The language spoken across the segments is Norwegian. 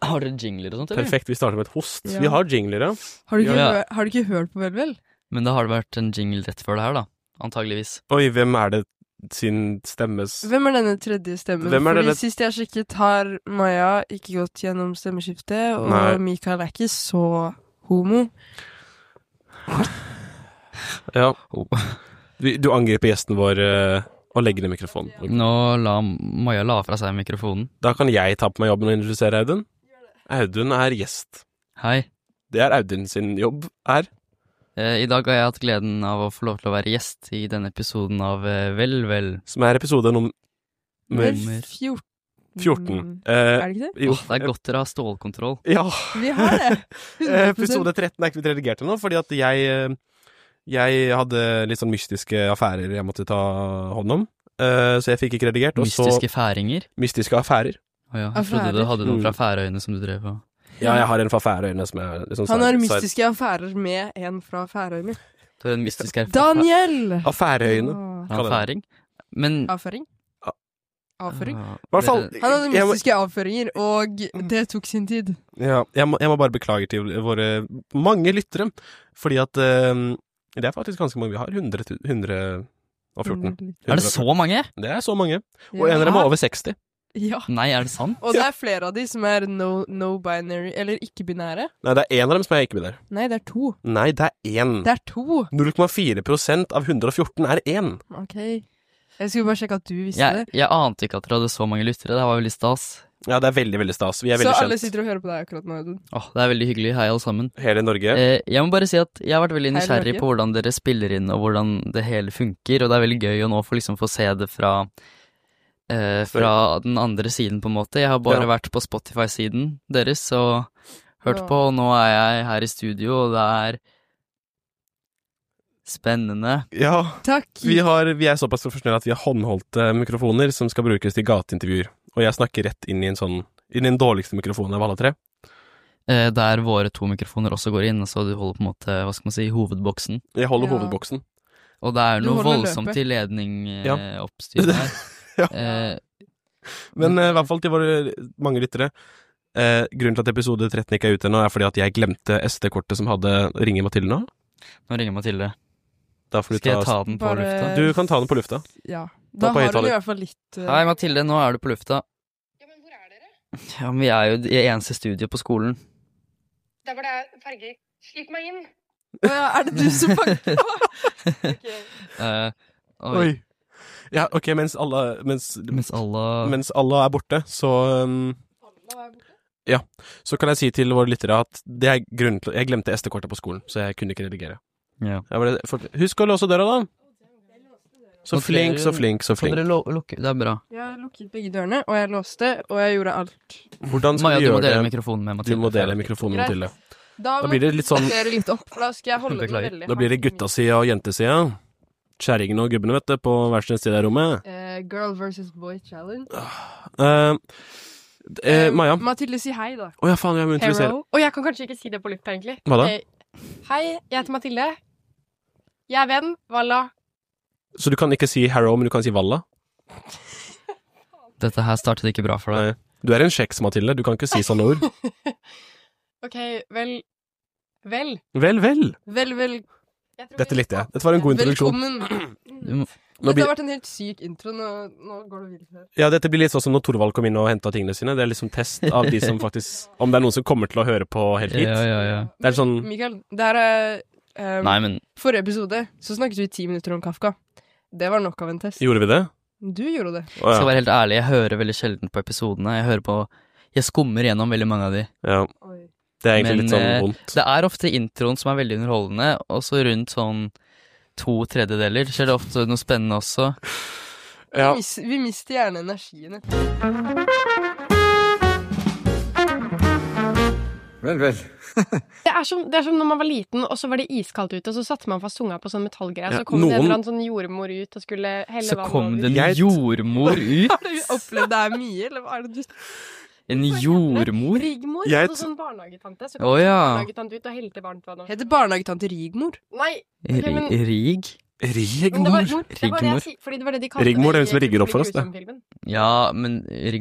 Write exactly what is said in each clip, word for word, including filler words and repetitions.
Har dere jingler og sånt, eller? Perfekt, vi starter med et host. Ja. Vi har jingler, ja. Har du ikke, Ja. hø- har du ikke hørt på Vel Vel? Men da har det vært en jingle rett før det her, da. Antageligvis. Oi, hvem er det sin stemmes... Hvem er denne tredje stemmen? Hvem er Fordi denne- sist jeg sjekket har Maja ikke gått gjennom stemmeskiftet, og Nei. Mikael er ikke så homo. Ja. Vi, du angriper gjesten vår uh, og legger ned mikrofonen. Nå la Maja la fra seg mikrofonen. Da kan jeg ta på meg jobben og introdusere Audun. Audun er gjest. Hei. Det er Audun sin jobb her. Eh, I dag har jeg hatt gleden av å få lov til å være gjest i denne episoden av eh, Vel Vel. Som er episode nummer Vel Nummer fjorten. fjorten. Eh, Er det ikke det? jo. Åh, det er godt dere har stålkontroll. Ja. Vi har det. Eh, hundre prosent. Episode tretten er ikke blitt redigert ennå, fordi at jeg, eh, jeg hadde litt sånn mystiske affærer jeg måtte ta hånd om. Eh, så jeg fikk ikke redigert. Og Mystiske så færinger. mystiske affærer. Å ja, jeg trodde Affærer? du hadde noen Mm. fra Færøyene som du drev på. Ja, jeg har en fra Færøyene som er liksom Han har side- mystiske affærer med en fra Færøyene. Du har en mystisk erfaring. Daniel! Av Færøyene. Åh. Han er færing. Men Avføring? A- Avføring? Ja, I hvert fall, dere- Han hadde jeg må- mystiske avføringer, og det tok sin tid. Ja, jeg må, jeg må bare beklage til våre mange lyttere, fordi at eh, det er faktisk ganske mange. Vi har hundre, tu- hundre og fjorten. Er det så mange? Det er så mange. Og Ja. en av dem er over seksti. Ja. Nei, er det sant? Og det er flere av de som er no, no-binary, eller ikke-binære. Nei, det er en av dem som er ikke binær. Nei, det er to. Nei, det er én. Det er to! null komma fire prosent av hundre og fjorten er én. Ok. Jeg skulle bare sjekke at du visste Jeg, det. jeg ante ikke at dere hadde så mange lyttere. Det var veldig stas. Ja, det er veldig, veldig stas. Vi er Så veldig alle kjent. sitter og hører på deg akkurat nå, Audun. Åh, det er veldig hyggelig. Hei, alle sammen. Hele Norge. Eh, jeg må bare si at jeg har vært veldig Hei, nysgjerrig Norge. på hvordan dere spiller inn, og hvordan det hele funker, og det er veldig gøy å nå få, liksom, få se det fra, eh, fra den andre siden, på en måte. Jeg har bare Ja. vært på Spotify-siden deres, og hørt Ja. på, og nå er jeg her i studio, og det er spennende. Ja, Takk! vi, har, vi er såpass profesjonelle at vi har håndholdte mikrofoner som skal brukes til gateintervjuer. Og jeg snakker rett inn i en sånn, inn i den dårligste mikrofonen av alle tre. Eh, der våre to mikrofoner også går inn, så du holder på en måte, hva skal man si, hovedboksen. Jeg holder Ja. hovedboksen. Og det er Du noe holder voldsomt løpet. til ledning eh, Ja. oppstyr her. Ja. Eh, Men eh, i hvert fall til våre mange lyttere. Eh, grunnen til at episode tretten ikke er ute nå, er fordi at jeg glemte S D-kortet som hadde Ringe Mathilde nå. nå ringer Mathilde. Da får du Skal ta... jeg ta den på Bare- lufta? Du kan ta den på lufta. Ja. Ta Da på har hun høyttaler. i hvert fall litt uh, Hei, Mathilde, nå er du på lufta. Ja, men hvor er dere? Ja, men vi er jo i eneste studio på skolen. Der hvor det er farger. Slipp meg inn. Å ja, er det du som pakker på? Ok. Eh, oi. Oi. Ja, ok, mens alle, mens, Mens alle mens alle er borte, så, um, så kan jeg si til våre lyttere at det er grunnen til jeg glemte S D-kortet på skolen, så jeg kunne ikke redigere. ja. Jeg bare, for, husk å låse døra da. Så Nå flink, trenger- så flink, så Får flink. dere lo- lukke? Det er bra. Jeg lukket begge dørene, og jeg låste, og jeg gjorde alt. Hvordan skal Maja, vi du må gjøre dele det? mikrofonen med Du Mathilde. må dele mikrofonen Greit. til det. Da, Da blir det litt sånn, dere litt opp, for da skal jeg holde den Beklager. veldig da blir det guttasida og jentesida. Kjæringene og gubbene, vet du, på hver sin side av rommet. Eh, girl versus boy challenge. Eh, eh, Maja. Eh, Mathilde, si hei, da. Å ja, faen, jeg må introdusere. Hero. Og jeg kan kanskje ikke si det på lufta, egentlig. Hva da? Eh, Hei, jeg heter Mathilde. Jeg er venn. Valla. Så du kan ikke si Harrow, men du kan si Valla? Dette her startet ikke bra for deg. Nei. Du er en kjeks, Mathilde. Du kan ikke si sånne ord. Ok, vel. Vel. Vel, vel. Vel, vel, Jeg tror Dette vi- likte jeg. Dette var en god introduksjon. velkommen. Du må, Nå Dette blir, har vært en helt syk intro, nå, nå går det vilt her. ja, dette blir litt sånn som når Torvald kom inn og hentet tingene sine. Det er liksom test av de som faktisk, om det er noen som kommer til å høre på helt hit. ja, ja, ja. Det er sånn, Mikael, det her er eh, Nei, men forrige episode så snakket vi ti minutter om Kafka. Det var nok av en test. gjorde vi det? Du gjorde det. Å, jeg skal ja. være helt ærlig, jeg hører veldig sjelden på episodene. Jeg hører på Jeg skummer gjennom veldig mange av de. Ja, Oi. det er egentlig Men, litt sånn eh, vondt. Det er ofte introen som er veldig underholdende, og så rundt sånn to tredjedeler skjer det ofte noe spennende også. Ja. Vi, mis, vi mister gjerne energien. Vel, vel. Det er, som, det er som når man var liten, og så var det iskaldt ute, og så satte man fast tunga på sånn metallgreier, Ja, så kom det en noen- eller annen sånn jordmor ut og skulle helle Så vann kom over. det en Jeg- jordmor ut. Har du opplevd det her mye, eller hva er det du En jordmor? Rigmor, Jeg altså sånn barnehagetante. Så Å, kom ja. barnehagetante ut og helte varmt vann over. Heter barnehagetante Rigmor? Nei, ok, men- R- Rig? men det var, Rigmor. det var det Rigmor. jeg sier, fordi det var det de kalte Rigmor er hun det i som rigger opp for oss, det. Grusom-filmen. Ja, men Rigmor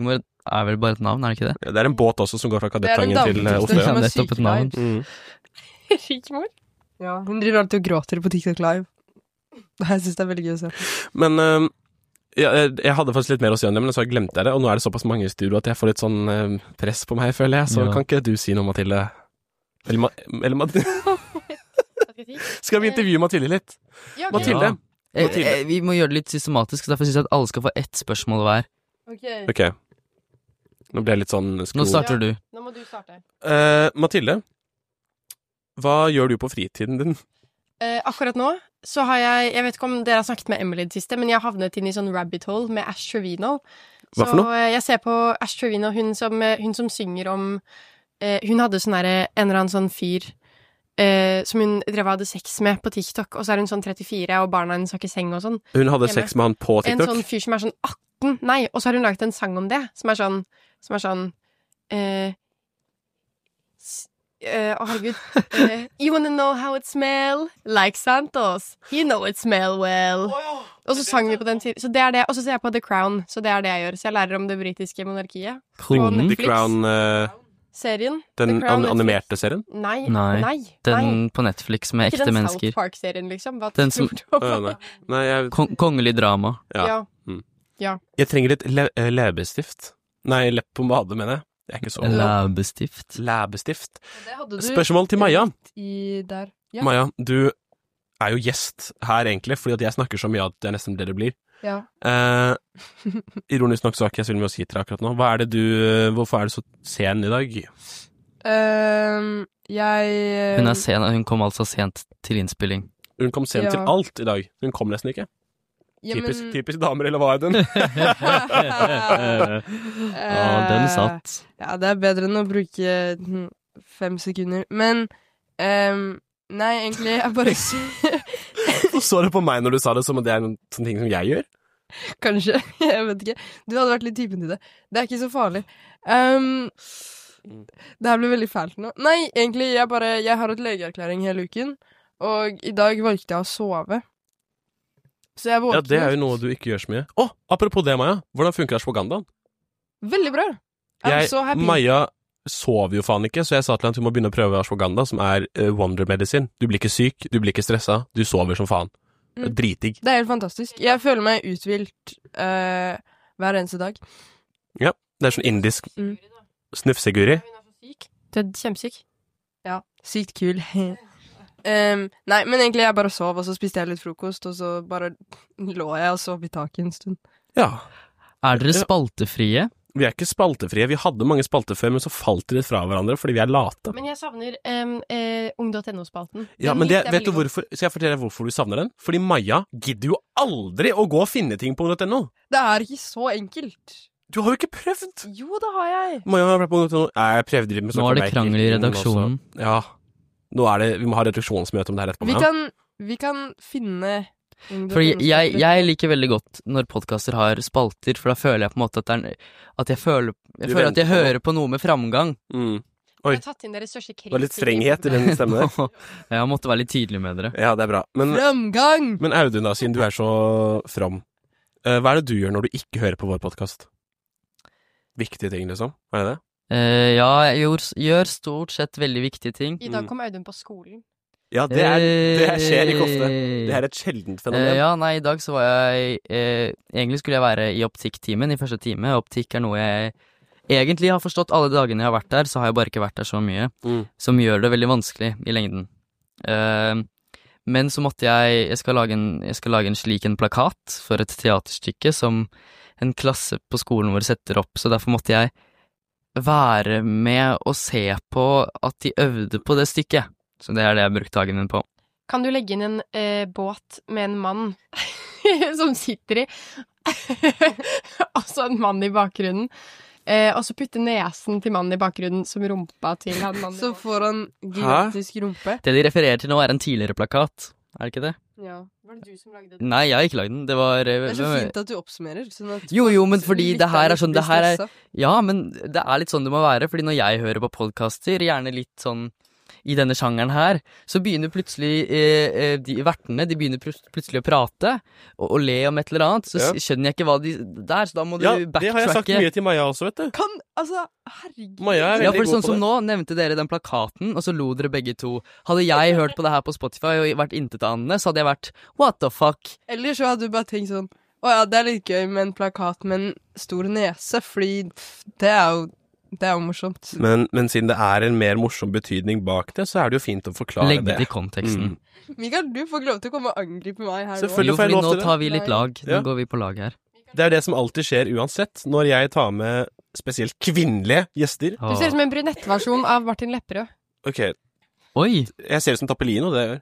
er vel bare et navn, er det ikke det? Det er en båt også som går fra Det er den Kadettangen til eh, dametittelen Oslo. som Ja, er nettopp et navn. sykt live. Mm. Rikmor. Ja, hun driver alltid og gråter på TikTok live. Jeg synes det er veldig gøy å se. Men eh, ja, jeg jeg hadde faktisk litt mer å si om det, men så glemte jeg det, og nå er det såpass mange i studio at jeg får litt sånn eh, press på meg, føler jeg, så Ja. kan ikke du si noe, Mathilde? Eller, Ma eller Mathilde? Hva skal jeg si? Skal vi intervjue Mathilde litt? Ja, ok. Mathilde? Eh, Mathilde. eh, vi må gjøre det litt systematisk, derfor synes jeg at alle skal få ett spørsmål hver. Ok. Ok. Nå ble jeg litt sånn sko... Nå starter du. Nå må du starte. Eh, Mathilde, hva gjør du på fritiden din? Eh, akkurat nå så har jeg Jeg vet ikke om dere har snakket med Emily det siste, men jeg har havnet inn i sånn rabbit hole med Ash Trevino. Hva for noe? Så eh, jeg ser på Ash Trevino, hun som, eh, hun som synger om eh, Hun hadde sånn derre en eller annen sånn fyr eh, som hun drev og hadde sex med på TikTok, og så er hun sånn trettifire, og barna hennes har ikke seng og sånn. Hun hadde Hjemme. sex med han på En TikTok? sånn fyr som er sånn atten Nei, og så har hun laget en sang om det, som er sånn Som er sånn eh, s- eh, Å, herregud. Eh, you wanna know how it smell? Like Santos. You know it smell well. Og så sang vi på den tiden. Så det er det. Og så ser jeg på The Crown. Så det er det jeg gjør. Så jeg lærer om det britiske monarkiet. Kronen. The Crown, eh, Serien. den The Crown, an animerte serien? Nei. Nei. Nei. Den nei. på Netflix med Ikke ekte den mennesker. South Park-serien, liksom. Hva Den som- tror du om Å, nei. Nei, jeg, Kon kongelig drama. ja. Ja. jeg trenger litt le eh, leppestift. Nei, leppepomade, mener jeg. Det er ikke så Læbestift. Læbestift. Det hadde du Spørsmål til Maja. i der. Ja. Maja, du er jo gjest her egentlig, fordi at jeg snakker så mye at det er nesten det det blir. Ja. Eh, ironisk nok så har ikke jeg så veldig mye å si til deg akkurat nå. Hva er det du, hvorfor er du så sen i dag? Ehm, jeg Hun er sen, hun kom altså sent til innspilling. Hun kom sent Ja. til alt i dag. Hun kom nesten ikke. Ja, Typisk, men- typisk damer, eller hva er den? Ja, den satt. Ja, det er bedre enn å bruke hm, fem sekunder. Men ehm, Nei, egentlig, jeg bare Hvorfor så du på meg når du sa det som at det er en sånn ting som jeg gjør? Kanskje. Jeg vet ikke. Du hadde vært litt typen til det. Det er ikke så farlig. Ehm, det her blir veldig fælt nå. Nei, egentlig, jeg bare Jeg har hatt legeerklæring hele uken, og i dag valgte jeg å sove. Så jeg Ja, våknet det er jo noe du ikke gjør så mye. Å, apropos det, Maja. Hvordan funker ashwagandaen? Veldig bra. I'm Jeg, so happy. Maja sover jo faen ikke, så jeg sa til henne at hun må begynne å prøve ashwagandha, som er uh, wonder medicine. Du blir ikke syk, du blir ikke stressa, du sover som faen. Mm. Dritdigg. Det er helt fantastisk. Jeg føler meg uthvilt eh, hver eneste dag. Ja, det er sånn indisk Mm. snufseguri. Hun er så syk. Du er kjempesyk. Ja, sykt kul. Em, nei, men egentlig jeg bare sov, og så spiste jeg litt frokost, og så bare lå jeg og sov i taket en stund. Ja. Er dere Ja. spaltefrie? Vi er ikke spaltefrie. Vi hadde mange spalter før, men så falt de litt fra hverandre fordi vi er late. Men jeg savner um, eh, ung.no-spalten. Ja, Den men det, likte jeg vet du veldig godt. hvorfor? Skal jeg fortelle deg hvorfor du savner den? Fordi Maja gidder jo aldri å gå og finne ting på ung.no. Det er ikke så enkelt. Du har jo ikke prøvd! Jo, det har jeg. Maja har vært på ung.no. Nei, jeg prøvde litt med Nå er det Zuckerberg krangel i inn også. redaksjonen. Ja. Nå er det, vi må ha redaksjonsmøte om det her etterpå. Vi Maja. kan, vi kan finne Fordi jeg, jeg liker veldig godt når podcaster har spalter, for da føler jeg på en måte at det er At jeg føler, jeg Du føler at jeg venter på- hører på noe med framgang. Mm. Jeg Oi. har tatt inn deres største Det var litt kritiker. strenghet i den stemmen der. Jeg måtte være litt tydelig med dere. Ja, det er bra. Men, Framgang! men Audun, da, siden du er så from, eh, hva er det du gjør når du ikke hører på vår podkast? Viktige ting, liksom? Er det det? Eh, ja, jeg gjør, gjør stort sett veldig viktige ting. I dag kom Audun på skolen. Ja, det, er, det her skjer ikke ofte. Det her er et sjeldent fenomen. Eh, ja, nei, i dag så var jeg eh, Egentlig skulle jeg være i optikktimen i første time. Optikk er noe jeg egentlig har forstått alle dagene jeg har vært der, så har jeg bare ikke vært der så mye. Mm. Som gjør det veldig vanskelig i lengden. Eh, men så måtte jeg jeg skal, lage en, jeg skal lage en slik en plakat for et teaterstykke som en klasse på skolen vår setter opp, så derfor måtte jeg være med og se på at de øvde på det stykket. Så det er det jeg har brukt dagen min på. Kan du legge inn en eh, båt med en mann som sitter i, altså en mann i bakgrunnen, eh, og så putte nesen til mannen i bakgrunnen som rumpa til han mannen. Så får han gigantisk rumpe. Det de refererer til nå er en tidligere plakat, er det ikke det? Ja. Var det du som lagde det? Nei, jeg har ikke lagd den, det var Det er så fint at du oppsummerer. Sånn at Jo, jo, men fordi det her er lytterne sånn, blir det her er stressa. Ja, men det er litt sånn det må være, fordi når jeg hører på podcaster, gjerne litt sånn i denne sjangeren her, så begynner plutselig eh, eh, de vertene, de begynner pl- plutselig å prate og, og le om et eller annet, så Ja. s- skjønner jeg ikke hva de der, så da må du Ja, det har jeg sagt backtracke. mye til Maja også, vet du. Kan, altså, herregud. Maja er Ja, veldig for god sånn på som det. nå nevnte dere den plakaten, og så lo dere begge to. Hadde jeg hørt på det her på Spotify og vært intetanende, så hadde jeg vært what the fuck? Eller så hadde du bare tenkt sånn, å ja, det er litt gøy med en plakat med en stor nese, fordi pff, det er jo, det er jo morsomt. Men, men siden det er en mer morsom betydning bak det, så er det jo fint å forklare Legge det. det i konteksten. Mm. Mikael, du får ikke lov til å komme og angripe meg her nå. Selvfølgelig. Jo, får jeg fordi lov nå til det? tar vi litt Nei. lag. Nå Ja. går vi på lag her. Det er det som alltid skjer uansett, når jeg tar med spesielt kvinnelige gjester. Du ser ut som en brunettversjon av Martin Lepperød. Ok, Oi! jeg ser ut som Tappelino, det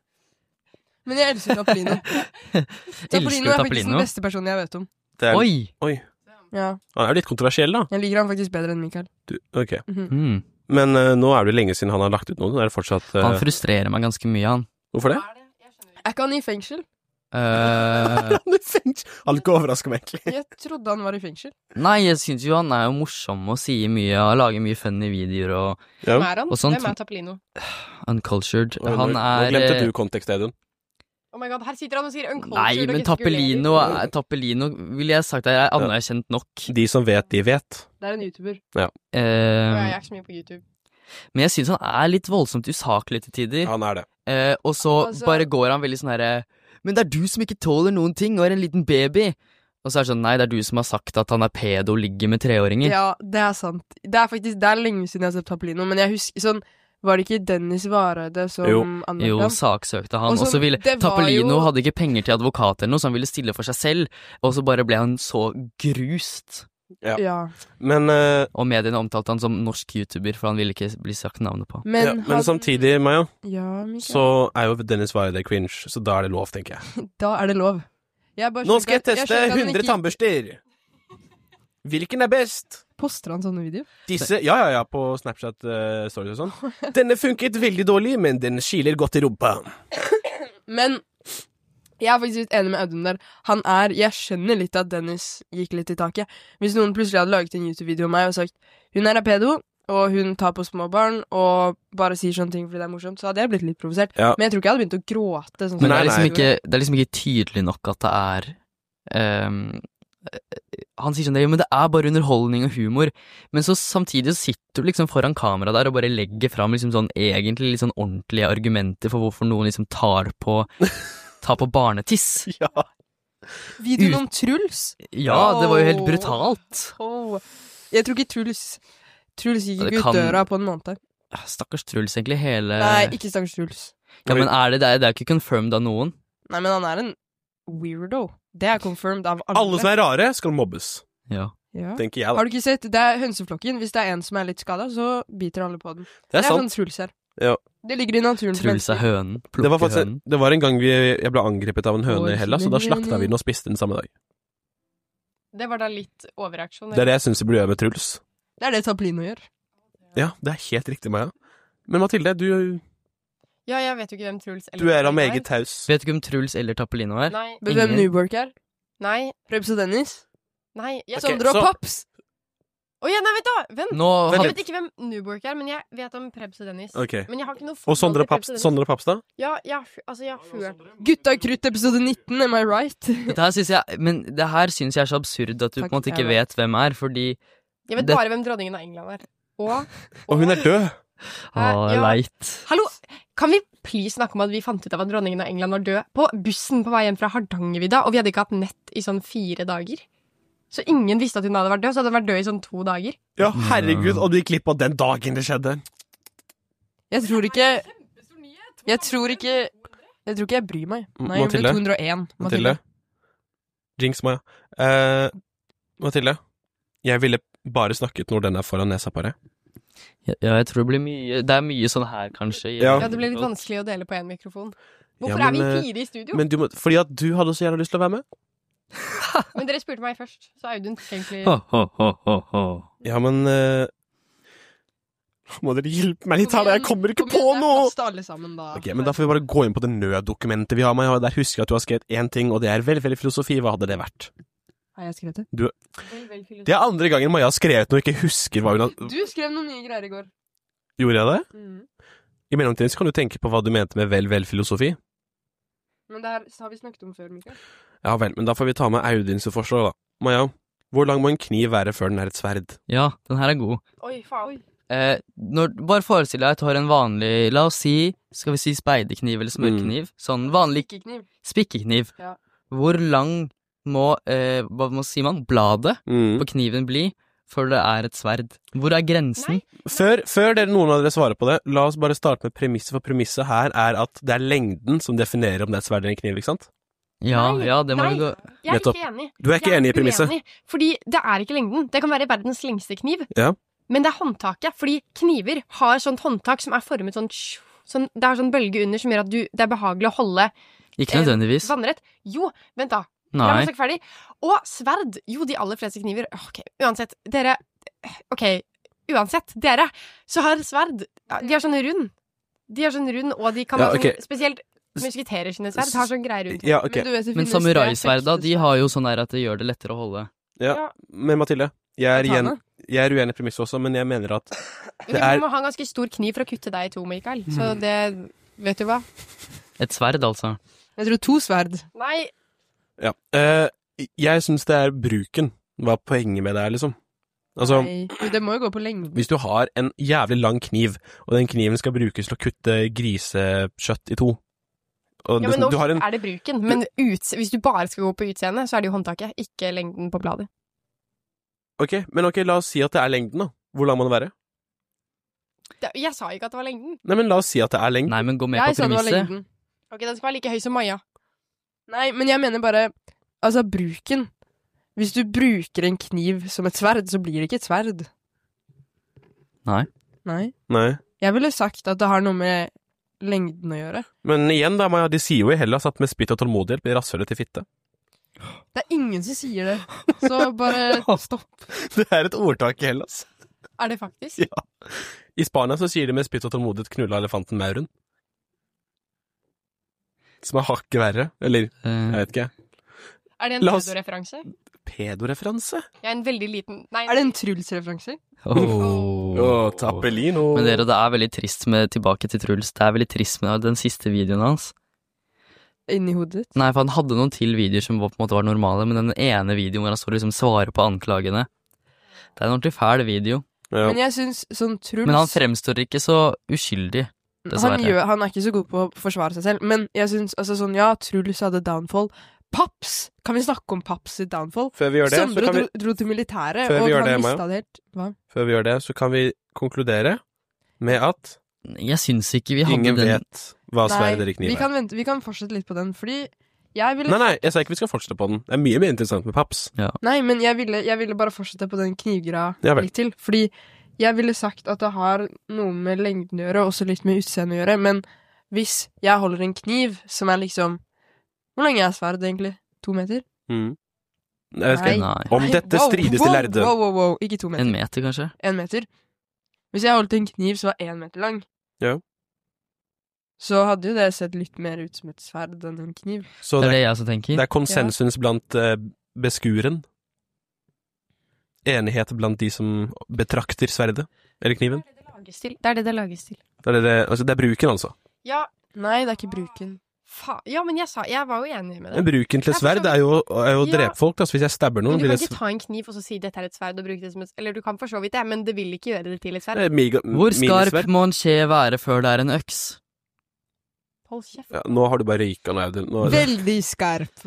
Men jeg elsker Tappelino. Tappelino Elsker er du faktisk Tappelino? den beste personen jeg vet om. det er, Oi! Oi, Ja, han er jo litt kontroversiell da. jeg liker han faktisk bedre enn Mikael. Du, ok. Mhm. Mm. Men eh, nå er det jo lenge siden han har lagt ut noe, er det fortsatt... eh, Han frustrerer meg ganske mye, han. hvorfor det? Er ikke han i fengsel? Eh, Han er fengt. Han er ikke overrasket meg egentlig. Jeg trodde han var i fengsel. nei, jeg syns jo han er jo morsom og sier mye og lager mye funny videoer og Ja. Hvem er han? Og sånt- Hvem er Tappelino? uncultured. Oi, Han nå, er nå glemte eh, du kontekst, Audun. Oh my god, her sitter han og sier uncultured. Nei, og men gestikulerer. Tappelino, er- Tappelino ville jeg sagt er anerkjent nok. De som vet, de vet. Det er en YouTuber. Eh, Å, Jeg er ikke så mye på YouTube. men jeg syns han er litt voldsomt usaklig til tider. Han er det. Eh, og så Altså- bare går han veldig sånn herre Men det er du som ikke tåler noen ting, og er en liten baby. Og så er det sånn, nei, det er du som har sagt at han er pedo og ligger med treåringer. Ja, det er sant. Det er faktisk, det er lenge siden jeg har sett Tappelino, men jeg husker sånn, var det ikke Dennis Vareide som Jo. anmeldte Jo, ham? saksøkte han. Og så- Og så ville det var Tappelino jo- hadde ikke penger til advokat eller noe, så han ville stille for seg selv. Og så bare ble han så grust. Ja. Ja. Men, eh, Og mediene omtalte han som norsk YouTuber, for han ville ikke bli sagt navnet på. Men, ja, men han- samtidig, Maja, Ja, Mikael. så er jo Dennis Vareide cringe, så da er det lov, tenker jeg. Da er det lov. Jeg bare Nå skal jeg skjønte at- teste skjønte at han hundre ikke- tannbørster. Hvilken er best? Poster han sånne videoer? Disse, ja, ja, ja, på Snapchat uh, stories og sånn. Denne funket veldig dårlig, men den kiler godt i rumpa. Men jeg er faktisk litt enig med Audun der. Han er Jeg skjønner litt at Dennis gikk litt i taket. Hvis noen plutselig hadde laget en YouTube-video om meg og sagt hun er pedo, og hun tar på små barn og bare sier sånne ting fordi det er morsomt, så hadde jeg blitt litt provosert. Ja. Men jeg tror ikke jeg hadde begynt å gråte. Sånn som Men det Nei, er, liksom nei. ikke, det er liksom ikke tydelig nok at det er ehm, Han sier sånn, jo, men det er bare underholdning og humor. Men så samtidig så sitter du liksom foran kamera der og bare legger fram liksom sånn egentlig litt sånn ordentlige argumenter for hvorfor noen liksom tar på tar på barnetiss. Ja. Videoen Ut- om Truls. Ja, det var jo helt Åh. brutalt. Åh. Jeg tror ikke Truls Truls gikk Ja, det ikke ut kan- døra på en måned. Stakkars Truls, egentlig, hele Nei, ikke stakkars Truls. Ja, men er det det? Er, det er ikke confirmed av noen. Nei, men han er en weirdo. Det er confirmed av alle. Alle som er rare, skal mobbes, Ja. ja. tenker jeg, Har da. du ikke sett? Det er hønseflokken. Hvis det er en som er litt skada, så biter alle på den. Det er sånn sant. Truls her. Ja. Det ligger i naturen. til Truls er mennesker. hønen. Det var, faktisk, Plukkehønen. det var en gang vi, jeg ble angrepet av en høne Oi, i Hellas, og da slakta vi den og spiste den samme dag. Det var da litt overreaksjon. Det er det jeg syns vi burde gjøre med Truls. Det er det Tappelino gjør. Ja, det er helt riktig, Maja. Men Mathilde, du, Ja, jeg vet jo ikke hvem Truls eller du er da Tappelino meget taus. Vet du ikke om Truls eller Tappelino er? Nei, Vet du hvem Ingen. Newbork er? nei, Prebz og Dennis? nei. Jeg... Ok, Sondre og så- Paps! Å ja, nei, vent da! Vent. Nå Vent Jeg had, vet ikke hvem Newbork er, men jeg vet om Prebz og Dennis. Ok. Men jeg har ikke noe Og forhold Sondre til Paps, Prebz og Dennis. Sondre Paps, da? Ja, jeg, har fu- altså, jeg har hørt. Gutta krutt episode nitten, am I right? det her synes jeg, men det her syns jeg er så absurd at du Takk, på en måte ikke jeg vet hvem er, fordi Jeg vet Det- bare hvem dronningen av England er. Og Og hun er død! Å, ja. leit. Hallo! Kan vi please snakke om at vi fant ut av at dronningen av England var død på bussen på vei hjem fra Hardangervidda, og vi hadde ikke hatt nett i sånn fire dager? Så ingen visste at hun hadde vært død, så hadde hun vært død i sånn to dager. Ja, herregud, og du gikk glipp av den dagen det skjedde. Jeg tror ikke Jeg tror ikke Jeg tror ikke jeg bryr meg. Nei, jeg ble Mathilde? to hundre og én. Mathilde? Jinx, Maja. Eh, Mathilde, jeg ville bare snakket når den er foran nesa på deg. Ja, ja, jeg tror det blir mye Det er mye sånn her, kanskje. i- Ja. Ja, det ble litt vanskelig å dele på én mikrofon. Hvorfor Ja, er men, vi eh, fire i studio? Men du må, fordi at du hadde så gjerne lyst til å være med? Men dere spurte meg først, så Audun tok egentlig Ho, ho, ho, ho, ho. Ja, men eh, må dere hjelpe meg litt her, da? Jeg kommer ikke på noe! Alle sammen, da. Ok, men da får vi bare gå inn på det nøddokumentet vi har med. Der husker jeg at du har skrevet én ting, og det er veldig, veldig filosofi. Hva hadde det vært? Har jeg skrevet det? Vel, vel, filosofi. Det er andre gangen Maja har skrevet noe og ikke husker hva hun har... Du skrev noen nye greier i går. Gjorde jeg det? Mm. I mellomtiden så kan du tenke på hva du mente med vel, vel filosofi. Men det her har vi snakket om før, Mikael. Ja vel, men da får vi ta med Audins forslag da. Maja, hvor lang må en kniv være før den er et sverd? Ja, den her er god. Oi, faen. Eh, når, bare forestill deg at du har en vanlig, la oss si, skal vi si speidekniv eller smørkniv, sånn vanlig Spikkekniv. spikkekniv. Ja. Hvor lang må, eh, hva må si man, bladet Mm. på kniven bli før det er et sverd? Hvor er grensen? Før, før dere, noen av dere svarer på det, la oss bare starte med premisset, for premisset her er at det er lengden som definerer om det er et sverd eller en kniv, ikke sant? Ja, Nei, ja, det må nei. vi gå... Jeg er Nettopp. ikke enig. Du er ikke Jeg enig i premisset? uenig, fordi det er ikke lengden. Det kan være verdens lengste kniv. Ja. Men det er håndtaket, fordi kniver har sånt håndtak som er formet sånn, sånn det er sånn bølge under som gjør at du, det er behagelig å holde Ikke nødvendigvis. vannrett. Jo, vent da. La meg Nei. snakke ferdig. Og sverd. Jo, de aller fleste kniver. Ok, uansett. Dere Ok, uansett. Dere. Så har sverd ja, de er sånn rund. De er sånn rund, og de kan Ja, ha ok. sånn spesielt musketerer sine sverd har sånn greier rundt. Ja, ok. Men, du vet, det Men finnes samuraisverda, det de har jo sånn der at det gjør det lettere å holde. Ja, Ja. men Mathilde, jeg er, igjen, Katana. jeg er uenig i premisset også, men jeg mener at Du det er- må ha en ganske stor kniv for å kutte deg i to, Mikael. Så det Vet du hva? Et sverd, altså. Jeg tror to sverd. Nei. Ja. Eh, jeg synes det er bruken. Hva er poenget med det her, liksom? Altså, Nei, jo, det må jo gå på lengden. hvis du har en jævlig lang kniv, og den kniven skal brukes til å kutte grisekjøtt i to og Ja, det, men nå du har en, er det bruken. Men utse hvis du bare skal gå på utseendet, så er det jo håndtaket, ikke lengden på bladet. Ok, men ok, la oss si at det er lengden da. Hvor lang må det være? Det, jeg sa ikke at det var lengden. Nei, men la oss si at det er lengden. Nei, men gå med Jeg på sa det var premisset. lengden. Ok, den skal være like høy som Maja. Nei, men jeg mener bare Altså, bruken. Hvis du bruker en kniv som et sverd, så blir det ikke et sverd. Nei. Nei. Nei. Jeg ville sagt at det har noe med lengden å gjøre. Men igjen da, Maja, de sier jo i Hellas at med spytt og tålmodighet blir rasshølet til fitte. Det er ingen som sier det. Så bare stopp. Det er et ordtak i Hellas. Er det faktisk? Ja. I Spania så sier de med spytt og tålmodighet knulla elefanten Mauren. Som er hakket verre. Eller, Eh, jeg vet ikke. Er det en La oss- pedo-referanse? Pedoreferanse? Jeg er en veldig liten Nei. Er det en Truls-referanse? åh. Åh, Tappelino. Men dere, det er veldig trist med tilbake til Truls. Det er veldig trist med den siste videoen hans. Inni hodet ditt? Nei, for han hadde noen til videoer som var, på en måte var normale, men den ene videoen hvor han står og liksom svarer på anklagene. Det er en ordentlig fæl video. Ja. Men jeg syns sånn Truls Men han fremstår ikke så uskyldig. han, dessverre. gjør, han er ikke så god på å forsvare seg selv. Men jeg syns altså sånn, ja, Truls hadde downfall. Paps! Kan vi snakke om Paps sitt downfall? Før vi gjør det, så Sondre kan vi, dro, dro til militæret, Før vi og gjør han det, Maja. mista det helt. Hva? før vi gjør det, så kan vi konkludere med at Jeg syns ikke vi hadde ingen den vet hva sverd eller vi kniv er. kan, vente, vi kan fortsette litt på den, fordi jeg ville Nei, nei, jeg sa ikke vi skal fortsette på den. Det er mye mer interessant med paps. Nei, men jeg ville, jeg ville bare fortsette på den knivgreia Ja vel. litt til. Fordi jeg ville sagt at det har noe med lengden å gjøre, og også litt med utseendet å gjøre. Men hvis jeg holder en kniv som er liksom Hvor lenge er sverd, egentlig? To meter? Mm. Jeg vet ikke. Nei. Om dette Wow, strides wow, til lærde. Wow, wow, wow. Ikke to meter. En meter, kanskje? En meter. Hvis jeg holdt en kniv som var én meter lang, Ja. så hadde jo det sett litt mer ut som et sverd enn en kniv. Så Det det, er det jeg også tenker. det er konsensus blant eh, beskueren. Enighet blant de som betrakter sverdet. Eller kniven. Det er det det lages til. Det er det det lages til. Det er, det, det, altså, det er bruken, altså. Ja, Nei, det er ikke bruken. fa ja, men jeg sa Jeg var jo enig med Men det. bruken til Ja, for sverd så er jo, er jo å Ja. drepe folk. Altså, hvis jeg stabber noen, Men du blir kan det ikke ta en kniv og så si dette er et sverd og bruke det som et Eller du kan for så vidt det, men det vil ikke gjøre det til et sverd. Eh, miga, Hvor skarp minisverd. må en skje være før det er en øks? Hold kjeft. Ja, nå har du bare ryka nå, Audun. Nå, Veldig skarp.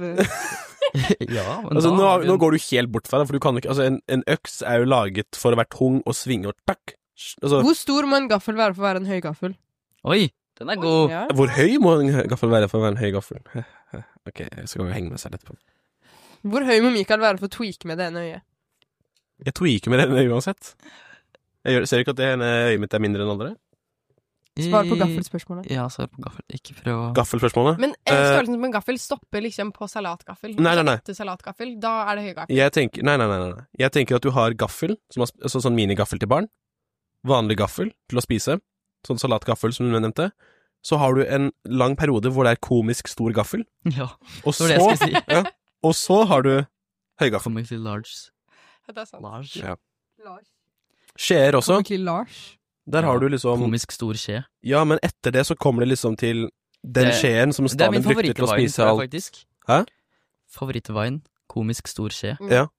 Ja, men altså, da nå, har vi nå en- går du helt bort fra det, for du kan ikke Altså, en, en øks er jo laget for å være tung og svinge og takk. Altså, Hvor stor må en gaffel være for å være en høy gaffel? Oi, den er god. Ja. hvor høy må en hø- gaffel være for å være en høy gaffel? Ok, jeg skal jo henge med seg litt på. Hvor høy må Mikael være for å tweake med det ene øyet? Jeg tweaker med denne uansett. Jeg gjør, ser du ikke at det ene øyet mitt er mindre enn andre? Svar på gaffelspørsmålet. Ja, svar på gaffel. Ikke prøv å Gaffelspørsmålet? Men eh, Eh, størrelsen på en gaffel stopper liksom på salatgaffel. Nei, nei, nei. Etter salatgaffel, da er det høygaffel. Jeg tenker, nei, nei, nei, nei. Jeg tenker at du har gaffel, som har, sp- altså sånn minigaffel til barn, vanlig gaffel til å spise, sånn salatgaffel som du nevnte, så har du en lang periode hvor det er komisk stor gaffel, Ja, og det så, var det jeg skulle si. ja, og så har du høygaffel. Kommer ikke til large. Det er sant. Large. Ja. Lars. Skjeer også. Kommer ikke Lars. Der har du liksom Komisk stor skje. Ja, men etter det så kommer det liksom til den Det- skjeen som Det er min Stalin brukte til å favorittvine, spise tror alt. jeg faktisk. Hæ? Favorittvine. Komisk stor skje. Ja.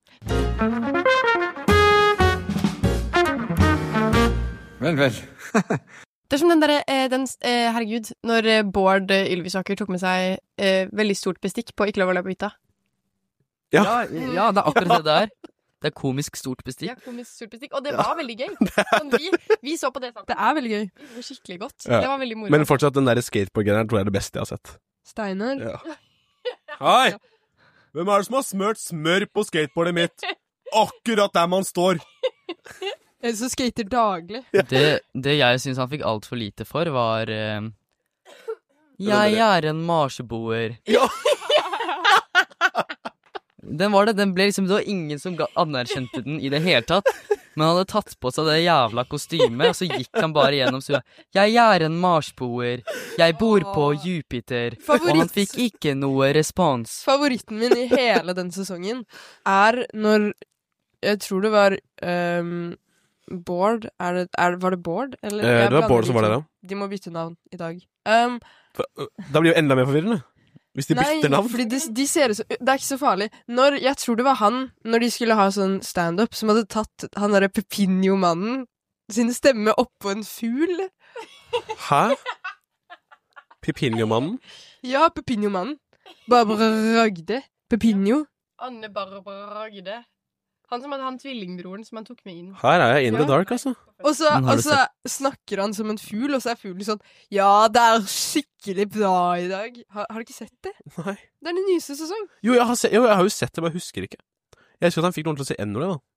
Vel, vel. Det er som den derre eh, den, eh, Herregud, når eh, Bård eh, Ylvisåker tok med seg eh, veldig stort bestikk på Ikke lov å le på hytta. Ja. Ja, ja, det er akkurat det der. Det er komisk stort bestikk. Ja, komisk stort bestikk. Og det var veldig gøy. Sånn, vi, vi så på det sammen. Det er veldig gøy. Det var skikkelig godt. Ja. Det var veldig moro. Men fortsatt, den der skateboardgreieren tror jeg er det beste jeg har sett. Steinar. Ja. Hei! Hvem er det som har smørt smør på skateboardet mitt? Akkurat der man står. En som skater daglig. Det, det jeg synes han fikk alt for lite for, var eh, Jeg er en marseboer. Ja. Den var det, den ble liksom, det var ingen som ga, anerkjente den i det hele tatt. Men han hadde tatt på seg det jævla kostymet, og så gikk han bare gjennom stua. Jeg er en marsboer, jeg bor på Jupiter, Favoritt. og han fikk ikke noe respons. Favoritten min i hele den sesongen er når Jeg tror det var um, Bård er det, er, Var det Bård? Eller, Eh, jeg det var blander Bård de som var to. der, da. De må bytte navn i dag. Um, For, øh, Da blir det jo enda mer forvirrende. Hvis de nei, bytter navn. fordi de, de ser ut som Det er ikke så farlig. Når, jeg tror det var han, når de skulle ha sånn stand-up, som hadde tatt han derre Pepinho-mannen sin stemme oppå en fugl. Hæ? Pipinjo-mannen? Ja, Pepinho-mannen. Barbara Ragde. Pepinho. Anne Barbara Ragde. Han som hadde han tvillingbroren som han tok med inn. Her er jeg in the Ja. dark, altså. Og så, Men har og du så snakker han som en fugl, og så er fuglen sånn Ja, det er skikkelig bra i dag. Har, har du ikke sett det? Nei. Det er den nyeste sesong. Jo, jeg har, se, jo, jeg har jo sett det, men jeg husker ikke. Jeg husker at han fikk noen til å si N-ordet, da.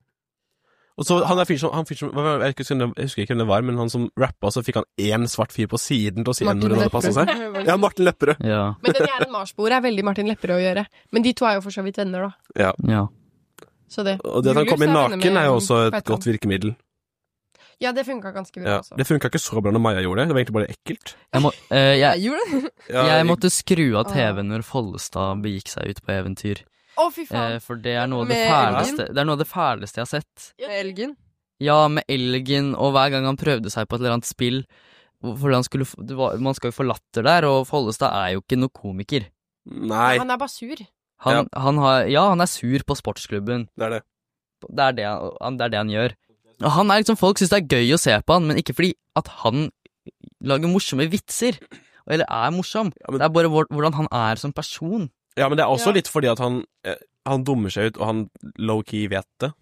Og så han er fyr som, han fyr som hva var det, jeg, husker, jeg husker ikke hvem det var, men han som rappa, så fikk han én svart fyr på siden til å si Martin N-ordet da det passet seg. Lepperød. Ja, Martin Lepperød. Ja, Men den jeg er en marsboer er veldig Martin Lepperød å gjøre. Men de to er jo for så vidt venner, da. Ja. ja. Så det. Og det at han Julius kom inn er venner naken med- er jo også hva et heter godt han? virkemiddel. Ja, det funka ganske bra Ja. også. Det funka ikke så bra når Maja gjorde det. Det var egentlig bare ekkelt. Jeg, må, eh, jeg, Jeg gjorde det. Ja, jeg måtte skru av T V-en når Follestad begikk seg ut på eventyr. Å, fy faen. Eh, for det er noe av det Med fæleste Det er noe av det fæleste jeg har sett. Med elgen. Ja, med elgen, og hver gang han prøvde seg på et eller annet spill fordi han skulle, få- det var, man skal jo få latter der, og Follestad er jo ikke noe komiker. Nei, Han er bare sur. Han, han har, ja, han er sur på sportsklubben. det er det. Det er det han, det er det han gjør. Og han er liksom, folk synes det er gøy å se på han, men ikke fordi at han lager morsomme vitser, eller er morsom. Ja, men- Det er bare hvor- hvordan han er som person. Ja, men det er også Ja. litt fordi at han, eh, han dummer seg ut, og han low-key vet det.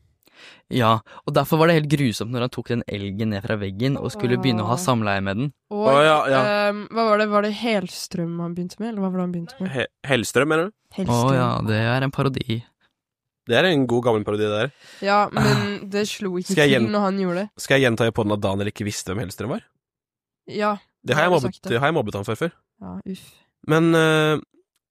Ja, og derfor var det helt grusomt når han tok den elgen ned fra veggen og skulle begynne å ha samleie med den. Og Å, ja, ja. ehm, hva var det? Var det Helstrøm han begynte med? Eller hva var det han begynte med? He Hellstrøm, mener du? Å Hellstrøm. ja, det er en parodi. Det er en god gammel parodi der. Ja, men det slo ikke Skal jeg til gjen- når han gjorde det. Skal jeg gjenta i podden at Daniel ikke visste hvem Hellstrøm var? Ja. Det har jeg du mobbet, sagt det. det har jeg mobbet han for før. Ja, uff. Men eh,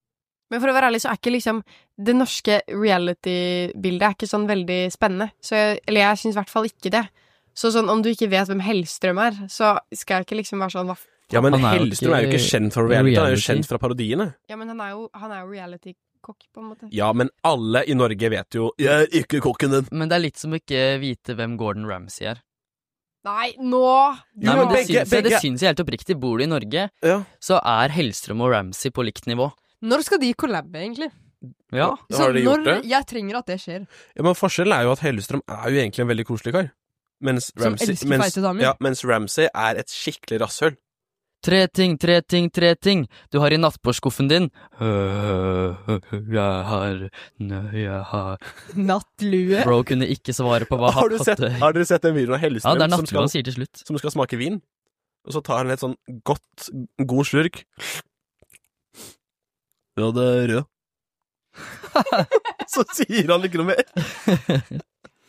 Men for å være ærlig, så er ikke liksom det norske reality-bildet er ikke sånn veldig spennende. Så jeg, eller jeg syns i hvert fall ikke det. Så sånn, om du ikke vet hvem Hellstrøm er, så skal jeg ikke liksom være sånn hva f- ja, men Han er jo Hellstrøm er jo ikke ikke kjent for reality, han er jo reality. kjent fra parodiene. Ja, men han er jo, han er jo reality-kokk, på en måte. Ja, men alle i Norge vet jo Jeg er ikke kokken din. Men det er litt som å ikke vite hvem Gordon Ramsay er. Nei, nå Jo, Nei, men det, begge- syns jeg, det begge- syns jeg helt oppriktig. Bor du i Norge, Ja, så er Hellstrøm og Ramsay på likt nivå. Når skal de kollabe, egentlig? Ja. har de gjort det? Jeg trenger at det skjer. Ja, men forskjellen er jo at Hellstrøm er jo egentlig en veldig koselig kar. Mens Som Ramsay, elsker mens, feite damer. ja, mens Ramsay er et skikkelig rasshøl. Tre ting, tre ting, tre ting du har i nattbordskuffen din. Jeg har Nø, jeg har Nattlue. Bro kunne ikke svare på hva Har, du han sett, hadde. har dere sett den videoen av Ja, Hellstrøm det er som, nattlue han skal, sier til slutt. som skal smake vin? Og så tar han et sånn godt, god slurk. Ja, det er rød. Så sier han ikke noe mer.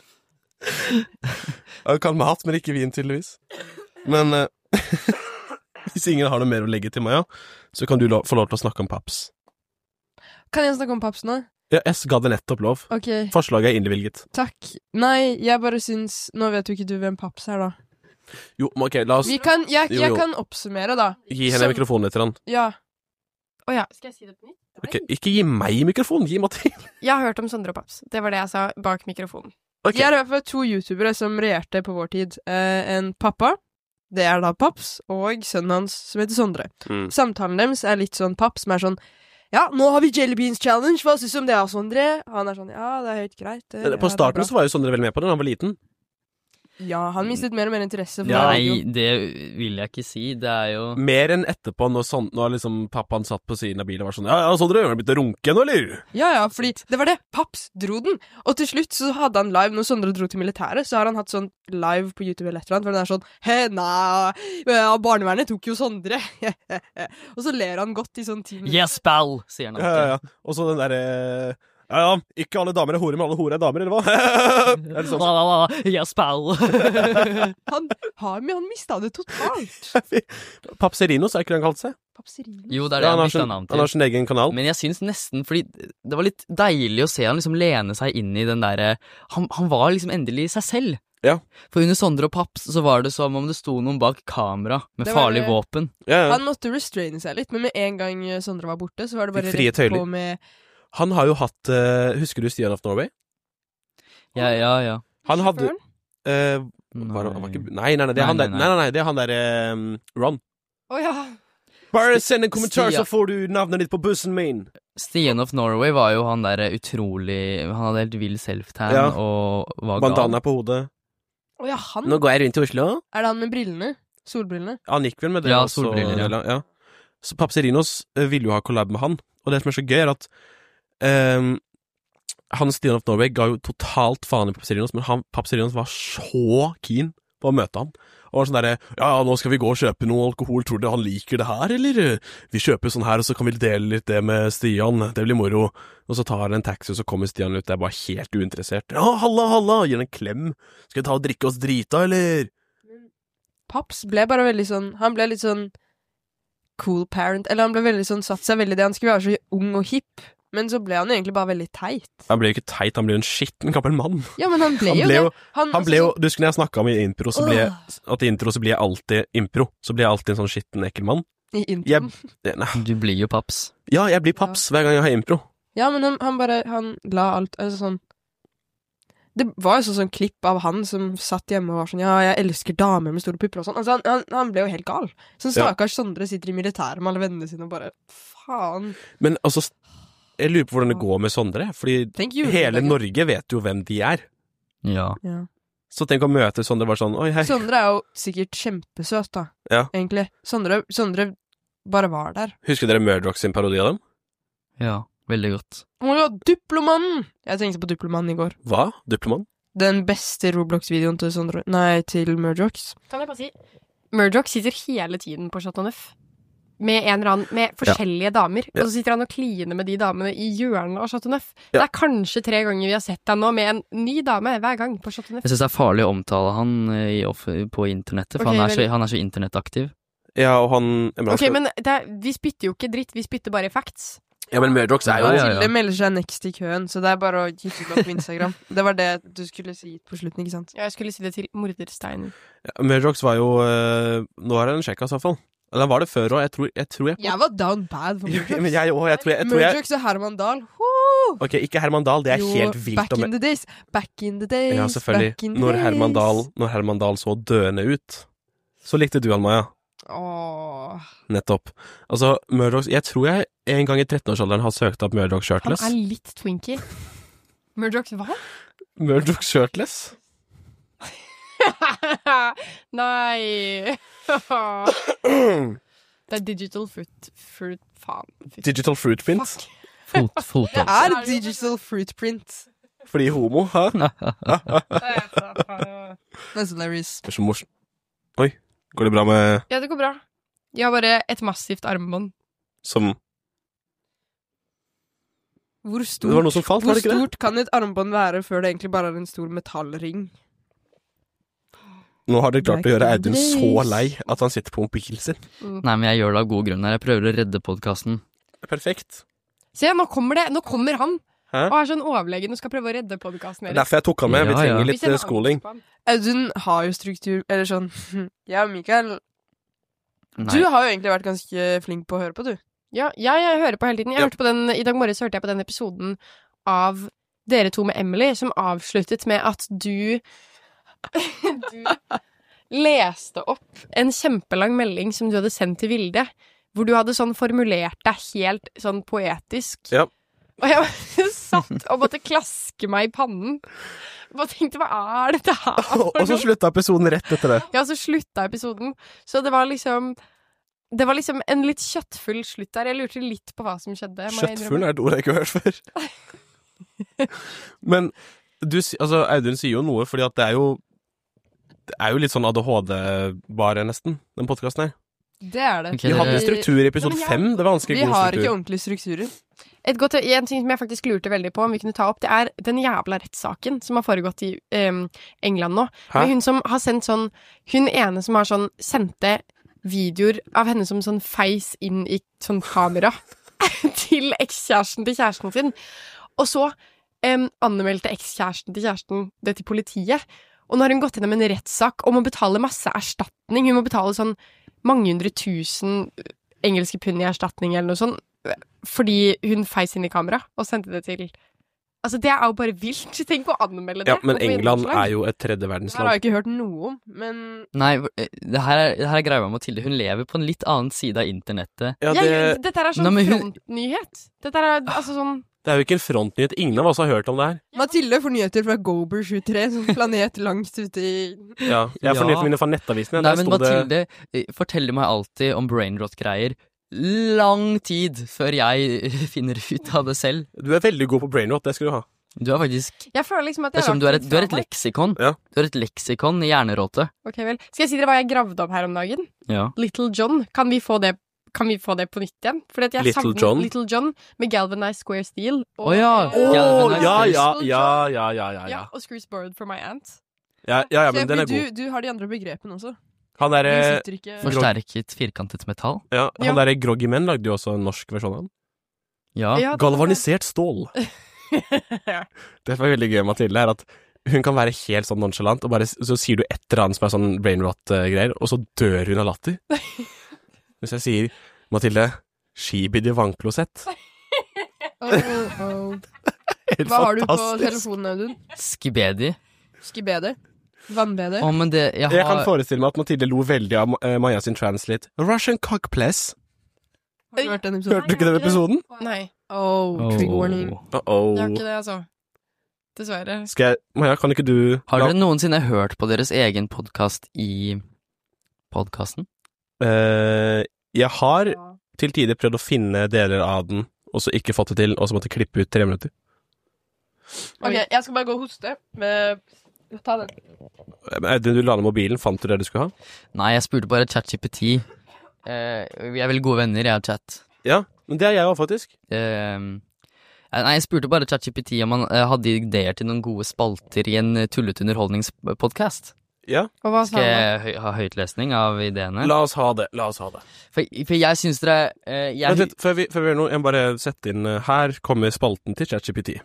Han kan mat, men ikke vin, tydeligvis. Men eh, hvis ingen har noe mer å legge til Maja, så kan du lo få lov til å snakke om paps. Kan jeg snakke om paps nå? Ja, S ga det nettopp lov. Ok, Forslaget er innvilget. takk. Nei, jeg bare syns Nå vet jo ikke du hvem paps er, da. Jo, men ok, la oss Vi kan, jeg, Jo, jeg jo. kan oppsummere, da. gi henne Som- mikrofonen litt. Grann. Ja. Å ja, skal jeg si det på nytt? Ok, ikke gi meg mikrofon, gi Mathilde. Jeg har hørt om Sondre og Paps. Det var det jeg sa bak mikrofonen. Ok, De er i hvert fall to youtubere som regjerte på vår tid. Eh, en pappa Det er da Paps og sønnen hans som heter Sondre. Mm. Samtalen deres er litt sånn Paps som er sånn ja, nå har vi Jelly Beans Challenge, hva synes du om det, Sondre? Han er sånn, ja, det er helt greit. Det, På ja, starten det er så var jo Sondre vel med på det da han var liten. Ja, han mistet mer og mer interesse for Nei, radio. det vil jeg ikke si. Det er jo Mer enn etterpå, når, sånn, når liksom pappaen satt på siden av bilen og var sånn, ja, ja, Sondre, har du begynt å runke nå, eller? Ja, ja, fordi det var det. Paps dro den. Og til slutt så hadde han live, når Sondre dro til militæret, så har han hatt sånn live på YouTube eller et eller annet, hvor den er sånn, he, nei, ja, barnevernet tok jo Sondre. Og så ler han godt i sånn ti minutter. Yes, pal, sier han Ja, alltid. ja, ja. Og så den der, eh, ja, ja, ikke alle damer er horer, men alle horer er damer, eller hva? Er det sånn? La, la, la, yes, pal. Han har men han mistet det totalt. Papserinos, er ikke det han kalte seg? Papserino. Jo, det er det Ja, han, han har bytta sin, navn han har til. sin egen kanal. Men jeg syns nesten, fordi det var litt deilig å se han liksom lene seg inn i den derre han, han var liksom endelig seg selv. Ja. For under Sondre og Paps så var det som om det sto noen bak kamera med Det var farlig det. våpen. Ja, ja. Han måtte restraine seg litt, men med en gang Sondre var borte, så var det bare Frie rett tøyler. på med Han har jo hatt, eh, husker du Stian of Norway? Ja, ja, ja. Han hadde, sjåføren. eh, var, han var ikke, nei, nei, nei, det er Nei, han der, nei, nei, nei. nei, nei, det er han der, eh, Ron. Å ja. Bare send en kommentar, Stian. så får du navnet ditt på bussen min. Stian of Norway var jo han der utrolig Han hadde helt vill self-tan Ja. og var gal. Bandana på hodet. Å ja, han? Nå går jeg rundt i Oslo. Er det han med brillene? Solbrillene? Han gikk vel med det Ja, også, solbriller, ja. eller- ja. Så Papserinos eh, ville jo ha collab med han, og det som er så gøy er at ehm, han Stian of Norway ga jo totalt faen i Papserinos, men han, Papserinos var så keen på å møte han. Og var sånn derre, ja, nå skal vi gå og kjøpe noe alkohol, tror du han liker det her, eller? Vi kjøper sånn her, og så kan vi dele litt det med Stian, det blir moro. Og så tar han en taxi, og så kommer Stian ut, det er bare helt uinteressert. Ja, halla, halla, gir han en klem. Skal vi ta og drikke oss drita, eller? Paps ble bare veldig sånn Han ble litt sånn cool parent. Eller han ble veldig sånn satt seg veldig det. Han skulle være så ung og hipp. Men så ble han jo egentlig bare veldig teit. Han ble jo ikke teit, han ble jo en skitten gammel mann. Ja, men han ble Han jo ble det. jo, Han, han ble jo, du husker når jeg snakket om i impro, så ble jeg, Åh. at i intro så blir jeg alltid impro. Så blir jeg alltid en sånn skitten, ekkel mann. I Jeg, introen. nei, Du blir jo Paps. ja, jeg blir paps hver gang jeg har impro. Ja, men han, han bare Han la alt altså sånn Det var jo sånn, sånn klipp av han som satt hjemme og var sånn Ja, jeg elsker damer med store pupper og sånn. Altså, han, han, han ble jo helt gal. Så Ja. stakkars Sondre sitter i militæret med alle vennene sine og bare Faen. Men altså, jeg lurer på hvordan det går med Sondre, fordi Tenk juledagen. hele Norge vet jo hvem de er. Ja. Ja. Så tenk å møte Sondre bare sånn, oi, hei. Sondre er jo sikkert kjempesøt, da. Ja. Egentlig. Sondre, Sondre bare var der. Husker dere Murdoch sin parodi av dem? Ja, veldig godt. Å ja, Duplomannen! Jeg tenkte på Duplomannen i går. Hva? Diploman? Den beste Roblox-videoen til Sondre Nei, til Murdochs. Kan jeg bare si Murdoch sitter hele tiden på Chateau Neuf med en eller annen Med forskjellige damer. Ja. Og så sitter han og kliner med de damene i hjørnet av Chateau Neuf. Ja. Det er kanskje tre ganger vi har sett han nå med en ny dame hver gang på Chateau Neuf. Jeg syns det er farlig å omtale han eh, i off på internettet, for Ok, han, er så, vel- han er så internettaktiv. Ja, og han... Ja, men, han Ok, skal- men det er, vi spytter jo ikke dritt, vi spytter bare facts. ja, men Murdoch er jo... Ja, ja, ja. Tilde melder seg next i køen, så det er bare å hitte det opp på Instagram. Det var det du skulle si på slutten, ikke sant? Ja, jeg skulle si det til mordersteinen. Ja, Murdoch var jo... øh, nå er det en sjekkas i hvert fall. Eller var det før også, jeg tror jeg... Tror jeg, Jeg var down bad for Jo, Murdochs. men jeg, også, jeg, tror jeg, jeg, tror jeg Murdochs og Herman Dahl. Woo! Ok, ikke Herman Dahl, det er Jo, helt vilt. Back om- in the days. Back in the days. Ja, selvfølgelig. Back in the Når Herman, days. Dahl, når Herman Dahl så døende ut, så likte du han, Maja. Åh. Nettopp. Altså, Murdoch... Jeg tror jeg en gang i trettenårsalderen har søkt opp Murdoch Han shirtless. er litt twinky. Murdoch hva? Murdoch shirtless? Nei. Det er digital fruit, fruit faen. Fy- Digital fruit print? Fuck. Fot, Det foto. er digital fruitprint. Fordi homo, hæ? That's hilarious. Det er så morsomt. Oi, går det bra med... Ja, det går bra. Jeg har bare et massivt armbånd. Som... Hvor Det var noe stort, som falt, hvor var det ikke det? stort kan et armbånd være før det egentlig bare er en stor metallring? Nå har dere klart å gjøre Back in Audun the så days. lei at han sitter på mobilen sin. Nei, men jeg gjør det av god grunn her. Jeg prøver å redde podkasten. Perfekt. Se, nå kommer det. Nå kommer han. Hæ? Og er sånn overlegen og skal prøve å redde podkasten Det er deres. derfor jeg tok han med. Vi Ja, ja. trenger Vi litt sender eh, skoling. angst på han. Audun har jo struktur, eller sånn Ja, Mikael, Nei. du har jo egentlig vært ganske flink på å høre på, du. Ja, jeg, jeg hører på hele tiden. Jeg Ja. hørte på den, I dag morges hørte jeg på den episoden av Dere to med Emily, som avsluttet med at du Du leste opp en kjempelang melding som du hadde sendt til Vilde, hvor du hadde sånn formulert deg helt sånn poetisk. Ja. Og jeg satt og måtte klaske meg i pannen. Bare tenkte, hva er dette her for Og så noe? slutta episoden rett etter det. Ja, så slutta episoden. Så det var liksom Det var liksom en litt kjøttfull slutt der. Jeg lurte litt på hva som skjedde. må jeg Kjøttfull innrømme. er et ord jeg ikke har hørt før. Men du, si- altså, Audun sier jo noe, fordi at det er jo Det er jo litt sånn A D H D-bare, nesten, den podkasten her. Det er det. Ok, Vi hadde dere- struktur i episode Ja, men jeg- fem. Det var ganske Vi god har ikke struktur. ordentlige strukturer. Et godt, en ting som jeg faktisk lurte veldig på om vi kunne ta opp, det er den jævla rettssaken som har foregått i em, England nå. Hæ? Med hun som har sendt sånn Hun ene som har sånn sendte videoer av henne som sånn feis inn i sånn kamera til ekskjæresten til kjæresten sin. Og så em, anmeldte ekskjæresten til kjæresten det til politiet. Og nå har hun gått gjennom en rettssak om å betale masse erstatning. Hun må betale sånn mange hundre tusen engelske pund i erstatning eller noe sånt. Fordi hun feis inn i kamera og sendte det til Altså, det er jo bare vilt. Tenk å anmelde det. Ja, men og få England gjennomslag. er jo et tredje Det har verdensland. jeg ikke hørt noe om, men Nei, det her er, det her er greia med Mathilde. Hun lever på en litt annen side av internettet. Ja, Ja, det, dette er sånn Nei, men hun- frontnyhet. Dette er altså sånn det er jo ikke en frontnyhet. Ingen av oss har hørt om det her. Mathilde får nyheter fra Gober tjuetre, sånn planet langt ute i Ja, jeg får Ja. nyhetene mine fra Nettavisen. Nei, Der men sto det Mathilde eh, forteller meg alltid om brainrot-greier lang tid før jeg finner ut av det selv. Du er veldig god på brainrot, det skal du ha. Du er faktisk Jeg føler liksom at Det jeg er som du er et, litt du er fra et meg. leksikon. Ja. Du er et leksikon i hjerneråte. Ok, vel. Skal jeg si dere hva jeg gravde opp her om dagen? Ja. Little John. Kan vi få det, kan vi få det på nytt igjen? Fordi at jeg Little savner John? Little John med Galvanized Square Steel. Å ja, Å, Galvanized ja, Space. ja, ja, ja, ja, ja, Ja, ja. og Screws Borrowed from My Aunt. Ja, ja, ja men Så den er du, god. du har de andre begrepene også. Han De derre sitter ikke Forsterket firkantet metall. ja, Ja. han der Groggy Men lagde jo også en norsk versjon av han. Ja. Ja, det var- Galvanisert stål. Det var veldig gøy, Mathilde, er at hun kan være helt sånn nonchalant, og bare, så sier du et eller annet som er sånn brainrot-greier, og så dør hun av latter. Hvis jeg sier, Mathilde, skibid i vannklosett. Oh, oh. Helt Hva har du på fantastisk. telefonen, Audun? Skibedi. Skibede? Vannbede? Å, men det Jeg Jeg kan har forestille meg at Mathilde lo veldig av uh, Maja sin translate. Russian cockpless. Har du hørt den episoden? Hørte du ikke den episoden? Nei, Oh, trigger warning. Uh-oh. jeg har ikke det, altså. Dessverre. Skal jeg, Maja, kan ikke du Har la- dere noensinne hørt på deres egen podkast i podkasten? Eh, Jeg har til tider prøvd å finne deler av den, og så ikke fått det til, og så måtte jeg klippe ut tre minutter. Ok, jeg skal bare gå og hoste. Med... Ta den. Eh, Audun, du la ned mobilen. Fant du det du skulle ha? Nei, jeg spurte bare ChatGPT. Eh, vi er veldig gode venner, jeg og Chat. Ja, men det er jeg òg, faktisk. Eh, nei, jeg spurte bare ChatGPT om han eh, hadde ideer til noen gode spalter i en eh, tullete underholdningspodkast. Ja, Og hva sa Skal han? jeg hø ha høytlesning av ideene? la oss ha det. La oss ha det. For, for jeg syns dere eh, jeg, Vent litt, før vi, før vi gjør noe, jeg må bare sette inn eh, Her kommer spalten til ChatGPT.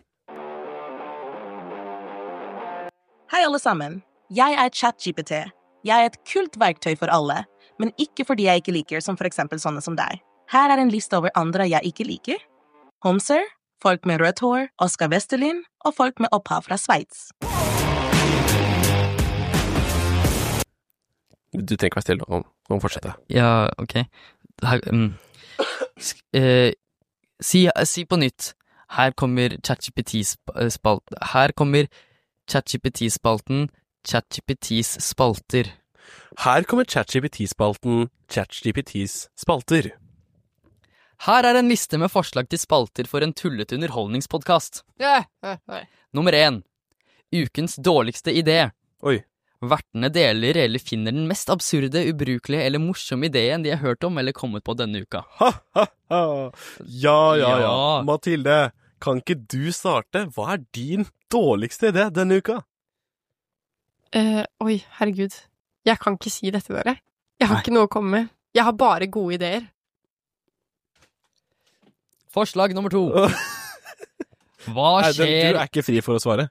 Hei alle sammen. Jeg er ChatGPT. Jeg er et kult verktøy for alle, men ikke fordi jeg ikke liker som for eksempel sånne som deg. Her er en liste over andre jeg ikke liker. Homser, folk med rødt hår, Oskar Westerlin og folk med opphav fra Sveits. Du trenger ikke være stille, og, og fortsette. Ja, ok. Her, mm. Sk eh, si, si på nytt. Her kommer ChatGPT-spalt... Her kommer ChatGPT-spalten ChatGPTs spalter. Her kommer ChatGPT-spalten ChatGPTs spalter. Her er en liste med forslag til spalter for en tullete underholdningspodkast. Ja, ja, ja. Nummer én. Ukens dårligste idé. Oi. Vertene deler eller finner den mest absurde, ubrukelige eller morsomme ideen de har hørt om eller kommet på denne uka. Ha, ha, ha. Ja, ja, ja. Ja. Mathilde, kan ikke du starte? Hva er din dårligste idé denne uka? Eh, oi, herregud. Jeg kan ikke si dette, dere. Jeg har Nei. ikke noe å komme med. Jeg har bare gode ideer. Forslag nummer to. Hva Audun, du skjer er ikke fri for å svare.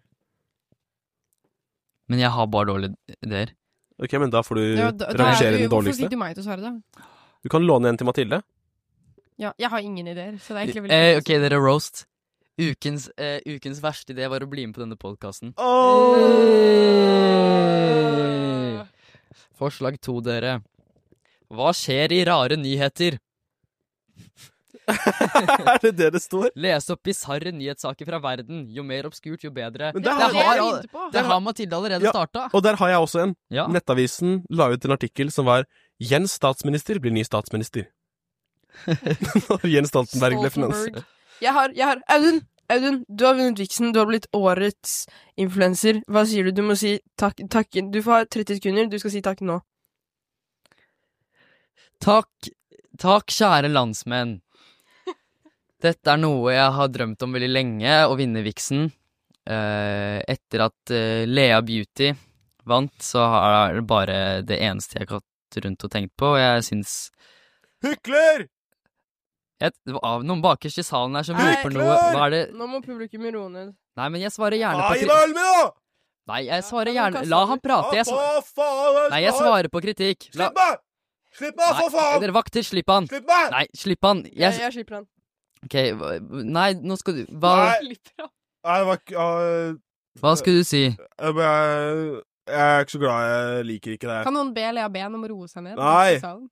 Men jeg har bare dårlige ideer. Ok, men da får du Ja, da, da rangere er den du, hvorfor dårligste. fikk du meg til å svare, da? Du kan låne en til Mathilde. Ja, jeg har ingen ideer, så det er egentlig veldig Eh, ok, dere roast. Ukens, eh, ukens verste idé var å bli med på denne podkasten. Forslag to, dere. Hva skjer i rare nyheter? Er det det det står? Les opp bizarre nyhetssaker fra verden. Jo mer obskurt, jo bedre. Men Det der har, Det er har, jeg all- begynte på. det har Mathilde allerede Ja. starta. og der har jeg også en. Ja. Nettavisen la ut en artikkel som var Jens statsminister blir ny statsminister. Når Jens Stoltenberg ble finans. Stoltenberg. Jeg har, jeg har Audun, Audun, du har vunnet Vixen. Du har blitt årets influenser. Hva sier du? Du må si takk, takk. Du får ha tretti sekunder. Du skal si takk nå. Takk, takk, kjære landsmenn. Dette er noe jeg har drømt om veldig lenge, å vinne Vixen. Eh, etter at eh, Lea Beauty vant, så er det bare det eneste jeg har gått rundt og tenkt på, og jeg syns Hykler! jeg, av Noen bakerst i salen her som Nei, roper noe. Hva er det? Nå må publikum roe ned. Nei, men jeg svarer gjerne Hva på i kritikk. vel med da? Nei, jeg svarer Ja, gjerne. hva La sa han du? prate. Jeg, sv- Hva faen? nei, jeg svarer på kritikk. La, Slipp meg! Slipp meg, for nei, faen! dere vakter, slipp han. Slipp meg! Nei, slipp han. Jeg, Jeg, jeg slipper han. ok, hva- nei, nå skal du Hva, Nei. Nei, det var ikke uh, hva skulle du si? jeg, jeg, jeg er ikke så glad, jeg liker ikke det. Kan noen be Lea Ben om å roe seg ned? Nei. i salen?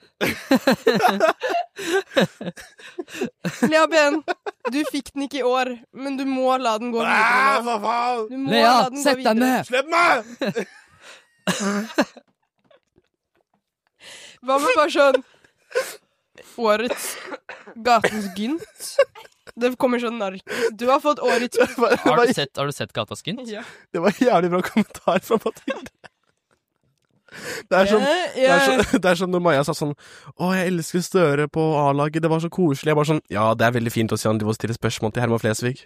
Lea Ben, du fikk den ikke i år, men du må la den gå Nei, videre nå. for faen! Du må Lea, la den gå sett deg videre. ned! Slipp meg! Hva med bare sånn årets Gatens Gynt? Det kommer sånn narkis. Du har fått årets Det var, det Har var, du sett, har du sett Gatas Gynt? Ja. det var jævlig bra kommentar fra Mathilde. Det er som Eh, Det er, jeg- så, det er som når Maja sa sånn Å, jeg elsker Støre på A-laget, det var så koselig. Jeg bare sånn Ja, det er veldig fint å si han driver og stiller spørsmål til Herman Flesvig.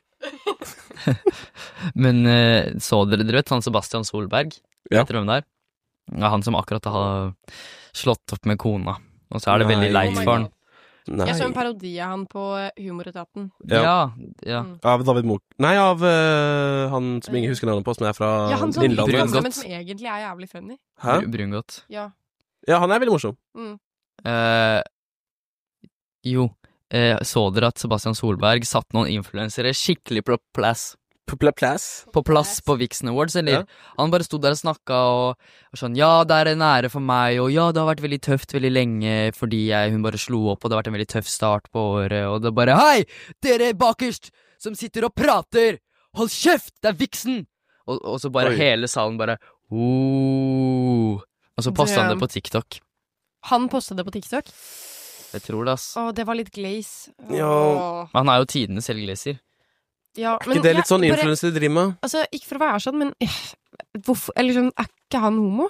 Men eh, så dere, dere vet han Sebastian Solberg? Ja. Vet dere hvem det er? Ja, han som akkurat har slått opp med kona. Og så er det Nei. veldig leit Oh my for han. God. Nei. Jeg så en parodi av han på eh, Humoretaten. Ja. Ja, ja. Mm. Av David Mook. Nei, av øh, han som ingen husker navnet på, som er fra Ja, han som Innlandet. Brun men godt. som egentlig er jævlig funny. Hæ? Br- Brungot. Ja. Ja, han er veldig morsom. Mm. Eh, jo, eh, så dere at Sebastian Solberg satt noen influensere skikkelig på plass? Plass. På plass på Vixen Awards, eller? Ja. Han bare stod der og snakka og, og sånn Ja, det er en ære for meg, og ja, det har vært veldig tøft veldig lenge fordi jeg, hun bare slo opp, og det har vært en veldig tøff start på året, og det bare Hei, dere bakerst som sitter og prater! Hold kjeft! Det er Vixen! Og, og så bare Oi. hele salen bare oh. Og så posta han det på TikTok. Han postet det på TikTok. Jeg tror det, ass. Å, det var litt glaze. Ja. Åh. Men han er jo tidenes selvgleser. Ja, Er ikke det litt sånn jeg bare- influencer driver med? Altså, ikke for å være sånn, men eh, hvorfor Eller sånn, er ikke han homo?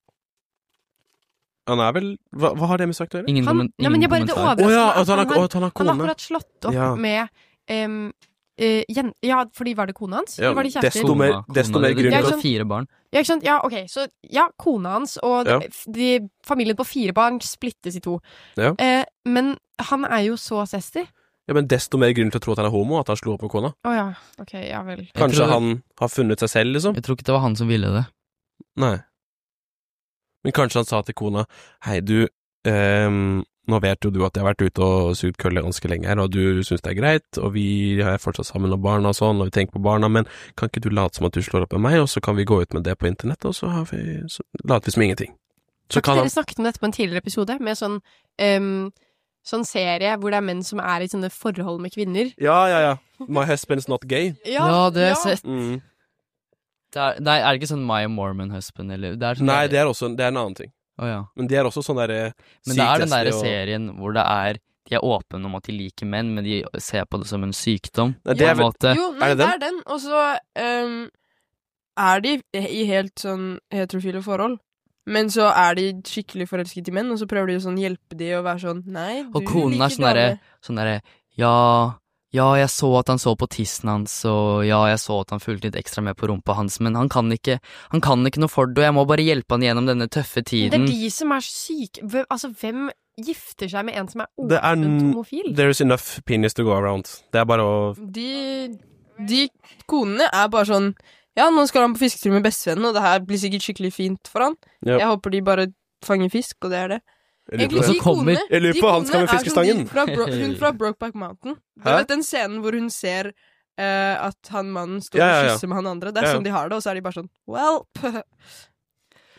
Han er vel Hva, hva har det med sagt å gjøre? Ingen, Han, kommen, ja, ingen men jeg bare, det kommentar. Å overrasker ja, meg at han, har, har, at han har han har kone. akkurat slått opp Ja. med em, eh, jen, Ja, fordi var det kona hans? Ja, Eller var det kjærester? desto mer- Kona- desto kona, mer de- grunn de til- har fire barn. Ja, ikke sant? Ja, ok, så ja, kona hans og Ja. de, de, familien på fire barn splittes i to. Ja. Eh, men han er jo så zesty. Ja, men desto mer grunn til å tro at han er homo, at han slo opp med kona. Å ja, ok, ja vel. Jeg Kanskje tror- han har funnet seg selv, liksom? Jeg tror ikke det var han som ville det. Nei. Men kanskje han sa til kona Hei, du, ehm, nå vet jo du at jeg har vært ute og sugd kølle ganske lenge her, og du syns det er greit, og vi er fortsatt sammen og barna og sånn, og vi tenker på barna, men kan ikke du late som at du slår opp med meg, og så kan vi gå ut med det på internett, og så, har vi, så later vi som ingenting. Så Har kan ikke han dere snakket om dette på en tidligere episode, med sånn em, sånn serie hvor det er menn som er i sånne forhold med kvinner? Ja, ja, ja. My husband's not gay. Ja, det har jeg sett. Mm. Det er, nei, er det ikke sånn My Mormon Husband, eller? Det er sånn Nei, der- det er også det er en annen ting. Å, ja. Men de er også sånn derre Men det er den derre og... serien hvor det er De er åpne om at de liker menn, men de ser på det som en sykdom. Nei, det På er en vel måte. Jo, nei, Er det det, er den. Og så ehm, er de i helt sånn heterofile forhold. Men så er de skikkelig forelsket i menn, og så prøver de å sånn hjelpe de og være sånn Nei, du Og konen liker er sånn derre damer. Sånn derre Ja, ja, jeg så at han så på tissen hans, og ja, jeg så at han fulgte litt ekstra med på rumpa hans, men han kan ikke Han kan ikke noe for det, og jeg må bare hjelpe han gjennom denne tøffe Det er tiden. de som er syke. Hvem, altså, hvem gifter seg med en som er Det er åpent n- homofil? There's enough penis to go around. Det er bare å De, de konene er bare sånn Ja, nå skal han på fisketur med bestevennen, og det her blir sikkert skikkelig fint for han. Ja. Jeg håper de bare fanger fisk, og det er det. Jeg lurer Egentlig, på så de det. kommer- konene- Jeg lurer de på han skal med konene er som fiskestangen. de Fra Bro, hun fra Brokeback Mountain. Du Hæ? vet den scenen hvor hun ser eh, at han mannen står Ja, ja, og ja. kysser med han andre? Det er Ja, ja. sånn de har det, og så er de bare sånn Well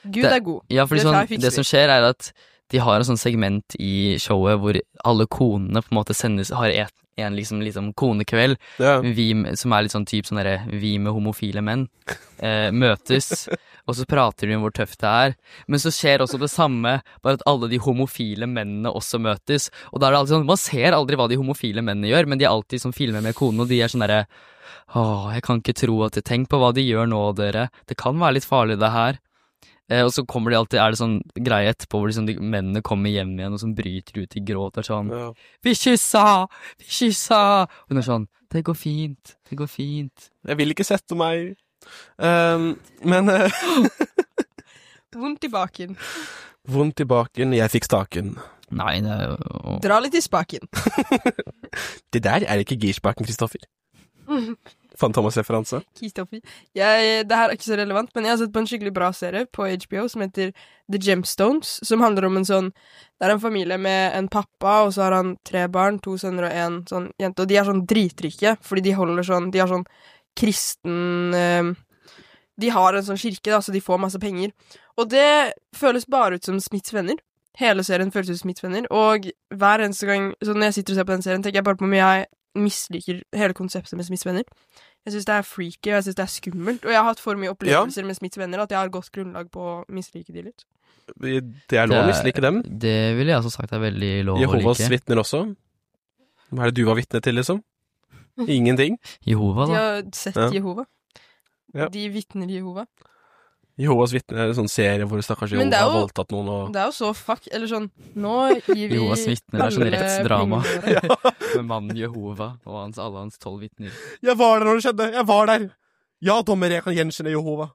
Gud Det- er god. Ja, fordi Det tar sånn, jeg fikser det som skjer er at de har en sånn segment i showet hvor alle konene på en måte sendes, har et, en liksom, liksom konekveld, Ja. vi, med- som er litt sånn typ sånn derre, vi med homofile menn, eh, møtes, og så prater de om hvor tøft det er. Men så skjer også det samme, bare at alle de homofile mennene også møtes, og da er det alltid sånn, man ser aldri hva de homofile mennene gjør, men de er alltid sånn filmer med konene, og de er sånn derre, åh, jeg kan ikke tro at, tenk på hva de gjør nå, dere, det kan være litt farlig det her. Eh, og så kommer de alltid, er det sånn greie etterpå hvor liksom de, mennene kommer hjem igjen og sånn bryter ut i gråt og sånn, Ja. vi kyssa, vi kyssa, og hun er sånn, det går fint, det går fint. Jeg vil ikke sette meg. Um, men uh, Vondt i baken. vondt i baken, jeg fikk staken. Nei, det er jo... Dra litt i spaken. Det der er ikke girspaken, Kristoffer. Fantomas-referanse. Kristoffer. Jeg, det her er ikke så relevant, men jeg har sett på en skikkelig bra serie på H B O som heter The Gemstones, som handler om en sånn, det er en familie med en pappa, og så har han tre barn, to sønner og en sånn jente, og de er sånn dritrike, fordi de holder sånn, de har sånn kristen, eh, de har en sånn kirke da, så de får masse penger, og det føles bare ut som Smiths venner. Hele serien føles ut som Smiths venner, og hver eneste gang, så når jeg sitter og ser på den serien, tenker jeg bare på hvor mye jeg misliker hele konseptet med Smiths venner. Jeg synes det er freaky, og jeg synes det er skummelt, og jeg har hatt for mye opplevelser med Smiths venner at jeg har godt grunnlag på å mislike de litt. Det er lov å mislike dem. Det ville jeg også sagt er veldig lov å Jehovas like. vitner også. Hva er det du var vitne til, liksom? Ingenting. Jehova, De da. har sett Ja. Jehova. Ja. De vitner Jehova. Jehovas vitner er en sånn serie hvor stakkars Men Jehova det er har jo- voldtatt noen og... Det er jo så fuck, eller sånn, nå gir vi Jehovas vitner er sånn alle rettsdrama. pengene våre. Med mannen Jehova og hans, alle hans tolv vitner. Jeg var der når det skjedde! Jeg var der! Ja, dommer, jeg kan gjenkjenne Jehova.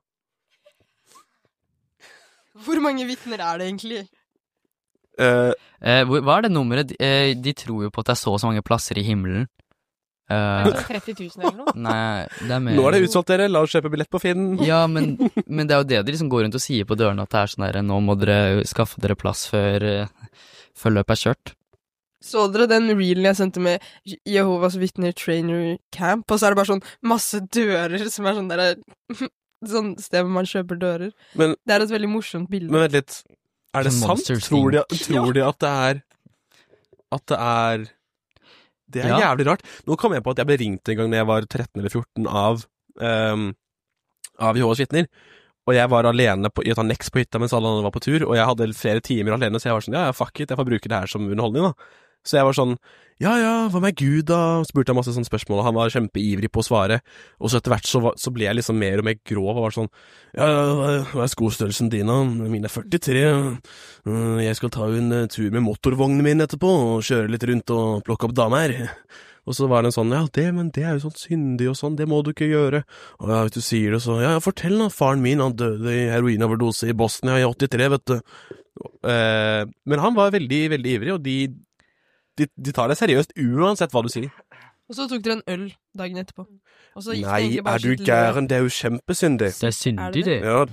Hvor mange vitner er det egentlig? Eh, Eh, hvor, hva er det nummeret? De, eh, de tror jo på at det er så og så mange plasser i himmelen. Eh, tretti tusen eller noe. nei, det er mer... nå er det utsolgt, dere. La oss kjøpe billett på Finn. Ja, men, men det er jo det de liksom går rundt og sier på dørene, at det er sånn der, nå må dere skaffe dere plass før, eh, før løpet er kjørt. Så dere den reelen jeg sendte med Jehovas vitner trainer camp, og så er det bare sånn masse dører som er sånn der, sånn sted hvor man kjøper dører. Men- det er et veldig morsomt bilde. Men vent litt. Er det Som sant? Monsters Tror de, Inc. tror de at det er At det er Det er Ja. jævlig rart. Nå kom jeg på at jeg ble ringt en gang da jeg var tretten eller fjorten av um, Av Jehovas vitner. Og jeg var alene på, i et anneks på hytta mens alle andre var på tur, og jeg hadde flere timer alene, så jeg var sånn, ja, ja, fuck it, jeg får bruke det her som underholdning, da. Så jeg var sånn, ja, ja, hva med Gud da? Og spurte jeg masse sånne spørsmål, og han var kjempeivrig på å svare. Og så etter hvert så, var- så ble jeg liksom mer og mer grov, og var sånn, ja, ja, hva- hva er skostørrelsen din da? Min er førtitre. Uh, Jeg skal ta en uh, tur med motorvognen min etterpå, og kjøre litt rundt og plukke opp damer. Og så var det en sånn, ja, det, men det er jo sånn syndig og sånn, det må du ikke gjøre. Og ja, hvis du sier det så, ja, fortell da, faren min, han døde i heroinoverdose i Bosnia i åttitre, vet du. Eh, men han var veldig, veldig ivrig, og de, de, de tar det seriøst uansett hva du sier. Og så tok dere en øl dagen etterpå. Og så gikk det Nei, egentlig bare er du skikkelig gæren, det er jo kjempesyndig. Det er syndig, det. Ja,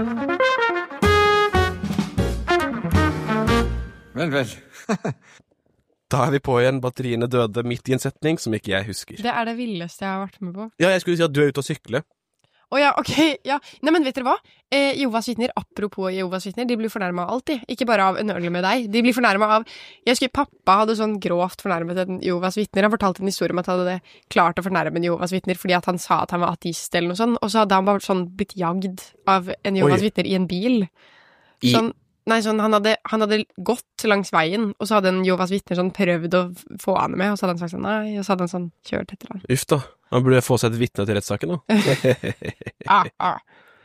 Vel, vel. da er vi på igjen, batteriene døde midt i en setning som ikke jeg husker. Det er det villeste jeg har vært med på. Ja, jeg skulle si at du er ute å sykle. Å ja, ok, ja. Nei, men vet dere hva? Eh, Jehovas vitner, apropos Jehovas vitner, de blir fornærmet av alt, de. Ikke bare av en øl med deg. De blir fornærmet av... Jeg husker pappa hadde sånn grovt fornærmet en Jehovas vitner. Han fortalte en historie om at han hadde klart å fornærme en Jehovas vitner fordi at han sa at han var ateist eller noe sånt. Og så hadde han bare sånn blitt jagd av en Jehovas Oi. vitner i en bil. I, Sånn, nei, sånn, han hadde, han hadde gått langs veien, og så hadde en Jehovas vitner sånn prøvd å f- få han med, og så hadde han sagt sånn nei, og så hadde han sånn kjørt etter han. Uff da, han burde få seg et vitne til rettssaken da. Ah, ah.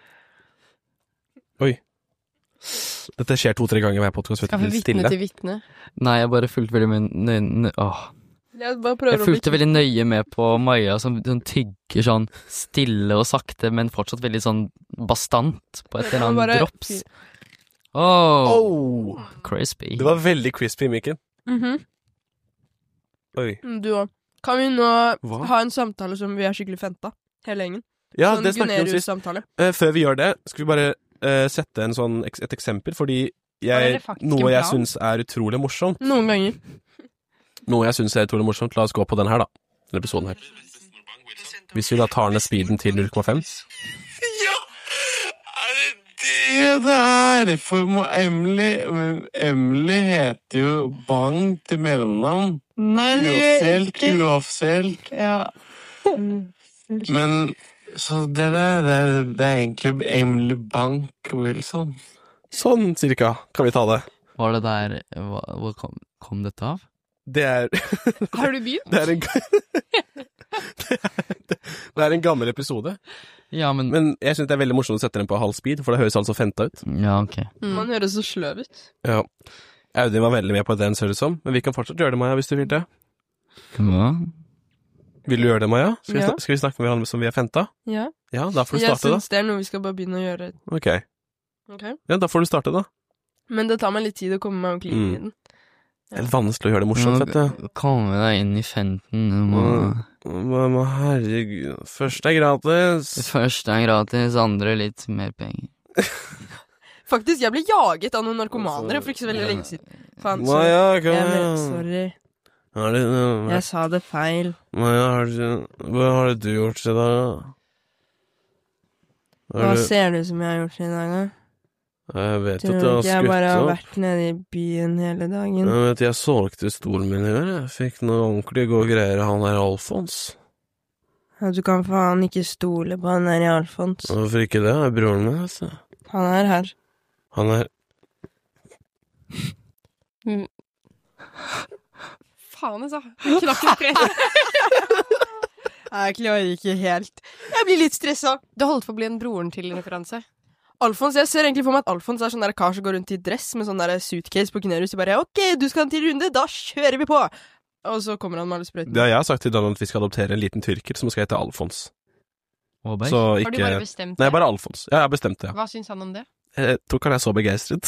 Oi. Dette skjer to-tre ganger hver podcast, vet du, Skaffe litt vitne stille. til vitne. Nei, jeg bare fulgte veldig med, nø, nø, åh. Jeg bare prøver Jeg å bli fulgte veldig nøye med på Maja som sånn, tygger sånn stille og sakte, men fortsatt veldig sånn bastant på et eller Det var annet bare- drops. Åh, Oh, crispy. det var veldig crispy, Mikken. Mhm. Oi. Mm, Du òg. Kan vi nå Hva? ha en samtale som vi er skikkelig fenta? Hele gjengen. Ja, sånn det snakket vi om sist. Gunerius-samtale. Eh, før vi gjør det, skal vi bare eh, sette en sånn, eks- et eksempel, fordi Har jeg, dere faktisk noe en jeg plan? synes er utrolig morsomt. Noen ganger. Noe jeg synes er utrolig morsomt. La oss gå på den her da. Den episoden her. Hvis vi da tar ned speeden til null komma fem. Ja! Er det det det der, for må Emily, men Emily heter jo Bang til mellomnavn. Nei, Uoffisielt, uoffisielt. Ja. Men, så det der, det, er- det er egentlig Emily Bank Wilson. Sånn cirka kan vi ta det. Var det der hva, Hvor kom, kom dette av? Det er Har du begynt? Det er en det, er, det er en gammel episode. Ja, men, Men jeg synes det er veldig morsomt å sette den på halv speed, for det høres altså fenta ut. Ja, ok. Man høres så sløv ut. Ja. Audun var veldig med på den, ser det som. Men vi kan fortsatt gjøre det, Maja, hvis du vil det. Hva? Vil du gjøre det, Maja? Skal vi, Ja. snak skal vi snakke med hverandre som vi er fenta? Ja. Ja, da får du Jeg starte, da. syns det er noe vi skal bare begynne å gjøre. Ok. Ok? Ja, da får du starte, da. Men det tar meg litt tid å komme meg ordentlig inn i Mm. den. Det er vanskelig å gjøre det morsomt, vet du. Kom deg inn i fenten. Du må... Men herregud, første er gratis. Første er gratis, andre litt mer penger. Faktisk, jeg ble jaget av noen narkomanere for ikke så veldig lenge siden. Faen, sorry. Maja, kom Jeg men, igjen. sorry. Har du, Jeg sa det feil. Maja, har du, hva har du gjort i dag, da? Hva Har du, ser du som jeg har gjort i dag, da? jeg vet Tror at du du har ikke jeg bare har skutt opp. vært nede i byen hele dagen? Jeg vet, jeg solgte stolen min i år. Jeg fikk noe ordentlig gode greier av han der Alfons. Ja, du kan faen ikke stole på han der i Alfons. Hvorfor ikke det? Det er broren min, altså. Han er her. Han er Faen, altså. Jeg knakk litt stress. Jeg klarer ikke helt. Jeg blir litt stressa. Det holdt for å bli en broren til-referanse. Alfons, jeg ser egentlig for meg at Alfons er sånn der kar som går rundt i dress med sånn der suitcase på knærus og bare ok, du skal til runde, da kjører vi på! Og så kommer han med alle sprøytene. Ja, jeg har sagt til Dan at vi skal adoptere en liten tyrker som skal hete Alfons. Aaberg? Så Har ikke du bare bestemt Nei, det? bare Alfons. Ja, jeg har bestemt det, ja. Hva syns han om det? Jeg tror ikke han er så begeistret.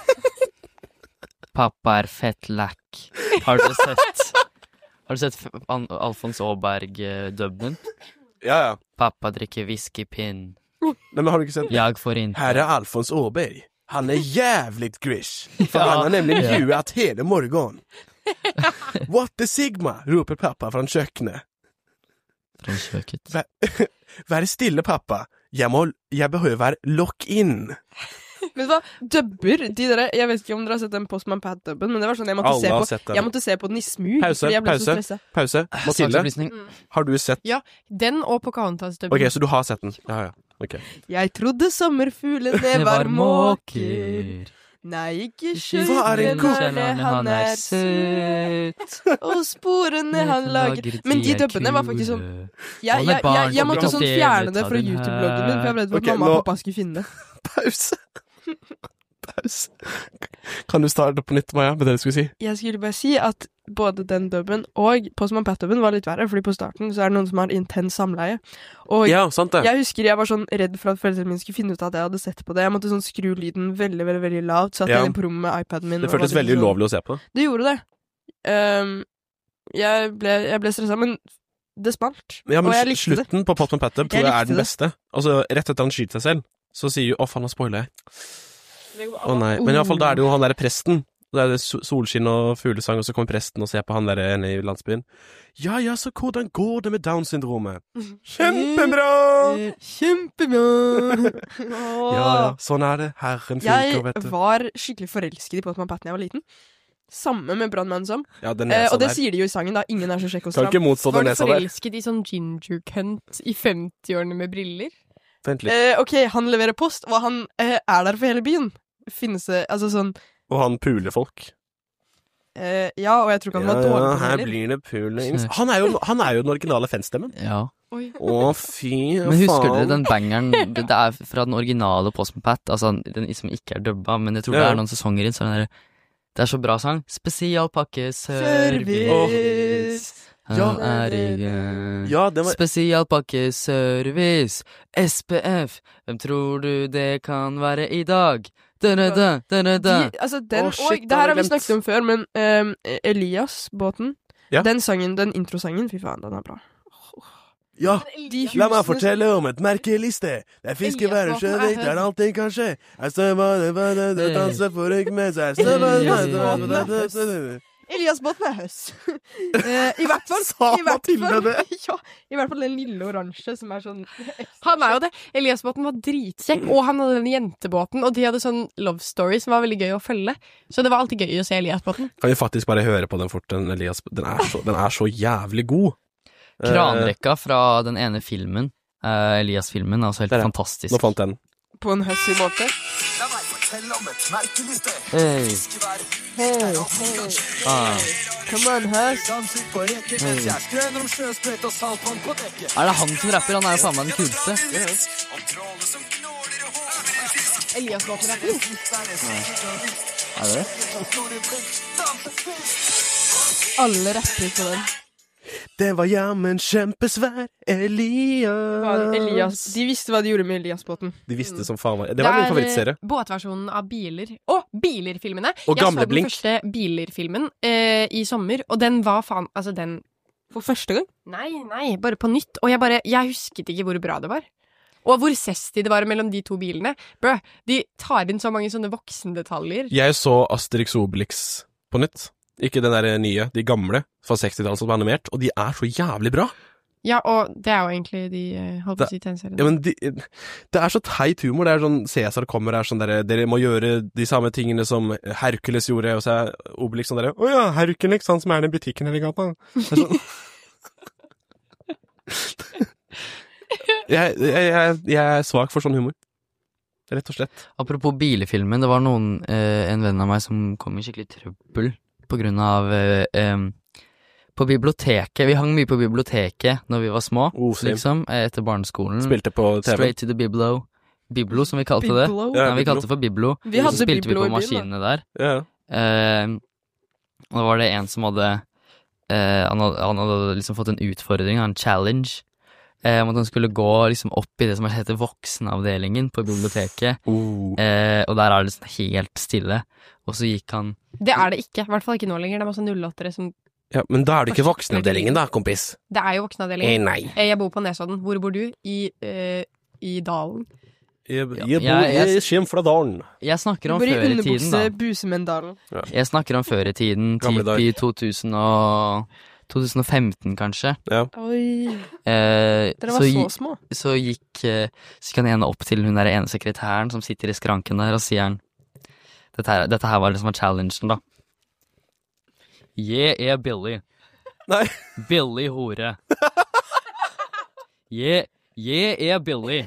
Pappa er fett lack. Har du sett Har du sett F- An- Alfons Aaberg-dubben? Ja, ja. Pappa drikker whiskypinn. Nei, men har du ikke sett? Jeg får inte. Her er Alfons Aaberg. Han er jævligt grish. For Ja. han har nemlig Ja. ljuat hele morgen. What the Sigma, roper pappa fra kjøkkenet. Fra kjøket. Vær, vær stille, pappa. Jeg, må, jeg behøver lock in. Vet du hva? Dubber, de dere, jeg vet ikke om dere har sett den Postman Pat-dubben, men det var sånn jeg måtte, Alle se har på, sett den. jeg måtte se på den i smug, Pause, fordi jeg ble så pause. stresset. Pause. Mathilde, Saksopplysning. har du sett? Den og Pocahontas-dubben. Ok, så du har sett den? Ja, ja. Ok. Jeg trodde sommerfuglene var måker. Nei, ikke Hva er en skjønner ko- det, han er søt. Og sporene han lager. Men de dubbene var faktisk sånn Jeg, jeg, jeg, jeg måtte sånn fjerne det fra YouTube-bloggen min, for jeg ble redd for at Ok, mamma nå- og pappa skulle finne det. Pause. Pause. Kan du starte på nytt, Maja, med det du skulle si? Jeg skulle bare si at både den dubben og Postman Pat-dubben var litt verre, fordi på starten så er det noen som har intens samleie. Og Ja, sant det. jeg husker jeg var sånn redd for at foreldrene mine skulle finne ut at jeg hadde sett på det. Jeg måtte sånn skru lyden veldig, veldig veldig lavt. Satt Ja. jeg inne på rommet med iPaden min. Det og var føltes liksom veldig sånn- ulovlig å se på. Det gjorde det. Ehm, jeg ble, jeg ble stressa, men det smalt. Ja, men og jeg likte det. slutten på Postman Pat-Dub tror Jeg jeg er likte den det. beste. Altså, rett etter han skyter seg selv, så sier jo 'Å, faen, nå spoiler jeg'. Å nei. Men iallfall, da er det jo han derre presten. Det er det so- solskinn og fuglesang, og så kommer presten og ser på han der inne i landsbyen. Ja, ja, så hvordan går det med Down-syndromet? Kjempebra! Kjempebra! Ja, ja, sånn er det. Herren funker, vet Jeg du. var skikkelig forelsket i Postman Pat da jeg var liten. Samme med Brannmann som. Ja, den Eh, nesa og det der. sier de jo i sangen, da. Ingen er så kjekk og Kan stram. ikke motstå Var den du nesa der. forelsket i sånn ginger cunt i femtiårene med briller? Vent litt. Eh, ok, han leverer post, og han eh, er der for hele byen. Finnes det Altså sånn Og han puler folk. eh, Ja, og jeg tror ikke han Ja, var ja, dårlig på her det heller. blir det pulings. Han er jo, han er jo den originale fanstemmen. Ja. Oi. Å, fy faen. Men husker dere den bangeren? Det, det er fra den originale Postman Pat, altså den som ikke er dubba, men jeg tror det Ja. er noen sesonger inn, så er den der, det er så bra sang. Spesialpakke service. Service. Han Ja. er i gang. Ja, det var Spesialpakke service. S P F. Hvem tror du det kan være i dag? Da-da-da, da-da-da. De, altså den, Å, shit, og det det her har har vi jeg snakket om før, men ehm, Elias, båten, Ja. den sangen, den introsangen, fy faen, den er bra. Ja, De la meg husene- fortelle om et merkeliste. Det er fiskevær og sjødrikk, det er allting kan skje. Jeg står bare, bare, det danser for ikke med seg. Eliasbåten er høss. Eh, I hvert fall Sa i hvert Mathilde fall- det? Ja, i hvert fall den lille oransje som er sånn Han er jo det. Eliasbåten var dritkjekk, og han hadde den jentebåten, og de hadde sånn love story som var veldig gøy å følge. Så det var alltid gøy å se Eliasbåten. Kan vi faktisk bare høre på den fort, den Elias? Den er så, den er så jævlig god. Eh, Kranrekka fra den ene filmen, eh, Elias-filmen, er altså helt Der, ja. fantastisk. Nå fant jeg den. på en høss i måte. Hey. Hey, Ah. come on, høss. Er det han som rapper? Han er jo faen meg den kuleste. Eliasbåten er fin. Er det det? Alle rapper på den. Det var jammen kjempesvær Elias. Elias, de visste hva de gjorde med Eliasbåten. De visste som faen var. Det var min favorittserie. eh, båtversjonen av Biler. Og Biler-filmene. Og Jeg Gamle så den Blink. første Biler-filmen eh, i sommer, og den var faen Altså, den For første gang. Nei, nei, bare på nytt. Og jeg bare Jeg husket ikke hvor bra det var. Og hvor sestig det var mellom de to bilene. Bro, de tar inn så mange sånne voksendetaljer. Jeg så Asterix Obelix på nytt. Ikke den der nye, de gamle fra sekstitallet som er animert, og de er så jævlig bra. Ja, og det er jo egentlig de eh, holdt på å si tegneseriene. Ja, men de, det er så teit humor. Det er sånn Cæsar kommer er sånn der, dere må gjøre de samme tingene som Hercules gjorde, og så er Obelix sånn der, å ja, Hercules, han som er den butikken her i gata. Det er sånn. jeg, jeg, jeg, jeg er svak for sånn humor. Rett og slett. Apropos bilefilmen, det var noen, eh, en venn av meg som kom i skikkelig trøbbel på grunn av eh, em, på biblioteket. Vi hang mye på biblioteket når vi var små, Oh, same. liksom, eh, etter barneskolen. Spilte på T V. Straight to the biblo. Biblo, som vi kalte det. Biblo. Ja, Nei, vi Biblo. kalte det for biblo. Vi hadde Så spilte Biblo vi i på byen, da. maskinene der. Ja. Eh, og da var det en som hadde eh, han, hadde han hadde liksom fått en utfordring, en challenge, eh, om at han skulle gå liksom opp i det som heter voksenavdelingen på biblioteket. Oh. Eh, og der er det liksom helt stille. Og så gikk han Det er det ikke. I hvert fall ikke nå lenger. Det er masse nullåttere som Ja, men da er det ikke voksenavdelingen da, kompis. Det er jo Eh, voksenavdelingen. nei. Eh, Jeg bor på Nesodden. Hvor bor du? I, eh, i dalen. Jeg, Ja, jeg bor jeg- jeg- i Skjemfladalen. Jeg snakker om Bor i før i tiden, underbukse, da. Busemendalen. Jeg snakker om før i tiden, Gamle typ i to tusen og to tusen og femten kanskje. Ja. Oi, Eh, dere var så, så gi- små. så gikk eh, Så gikk han ene opp til hun der ene sekretæren som sitter i skranken der, og sier han Dette her, dette her var liksom challengen, da. Jeg er Billy. Nei. Billy hore. Jeg, jeg er Billy.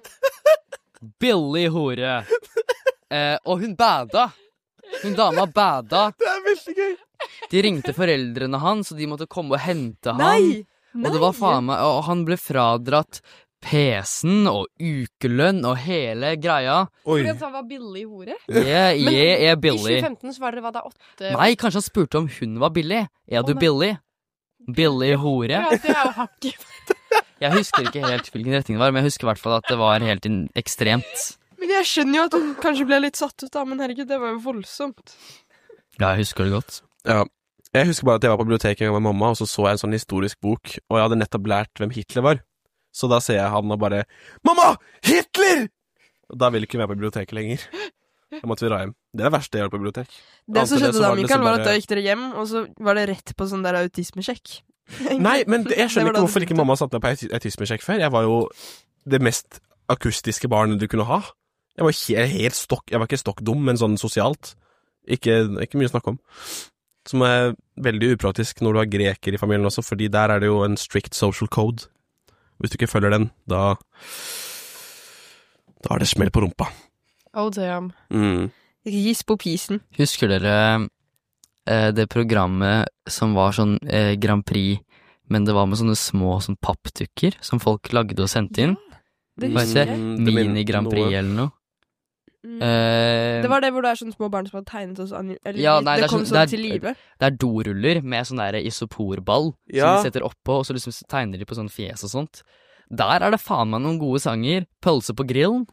Billy hore. Eh, og hun bada. Hun dama bada. Det er veldig gøy. De ringte foreldrene hans, og de måtte komme og hente han. Nei! Og det var faen meg Og han ble fradratt P C-en og ukelønn og hele greia. Oi. Fordi at han var billig hore. Jeg, jeg er I Billy. tjue femten så var dere hva da? Åtte Nei, kanskje han spurte om hun var Billy. Er du Å, nei. Billy? Billy hore. Ja, det er jo hakket. Jeg husker ikke helt hvilken retning det var, men jeg husker i hvert fall at det var helt in- ekstremt. Men jeg skjønner jo at hun kanskje ble litt satt ut da, men herregud, det var jo voldsomt. Ja, jeg husker det godt. Ja. Jeg husker bare at jeg var på biblioteket en gang med mamma, og så så jeg en sånn historisk bok, og jeg hadde nettopp lært hvem Hitler var. Så da ser jeg han og bare Mamma! Hitler! Og da vil ikke vi være på biblioteket lenger. Da måtte vi dra hjem. Det er det verste jeg gjør på bibliotek. Det som Annet enn skjedde så da, var det Mikael, liksom var at bare- da gikk dere hjem, og så var det rett på sånn der autismesjekk. Nei, men jeg Det var skjønner da ikke hvorfor det ikke mamma satte meg på auti- autismesjekk før. Jeg var jo det mest akustiske barnet du kunne ha. Jeg var he helt stokk, jeg var ikke stokk dum, men sånn sosialt. Ikke, ikke mye å snakke om. Som er veldig upraktisk når du har greker i familien også, fordi der er det jo en strict social code. Hvis du ikke følger den, da Da er det smell på rumpa. Oh damn. Mm. Ris på pisen. Husker dere eh, det programmet som var sånn eh, Grand Prix, men det var med sånne små sånn pappdukker som folk lagde og sendte inn? Det Hva husker heter jeg. Mm, det minner Mini-Grand Prix noe. eller noe? Mm. Eh, Det var det hvor det er sånne små barn som har tegnet oss an... Eller Ja, nei, det, det er kom sånn- sånn det er- til live. Det er doruller med sånn der isoporball Ja. som de setter oppå, og så liksom tegner de på sånn fjes og sånt. Der er det faen meg noen gode sanger. Pølse på grillen.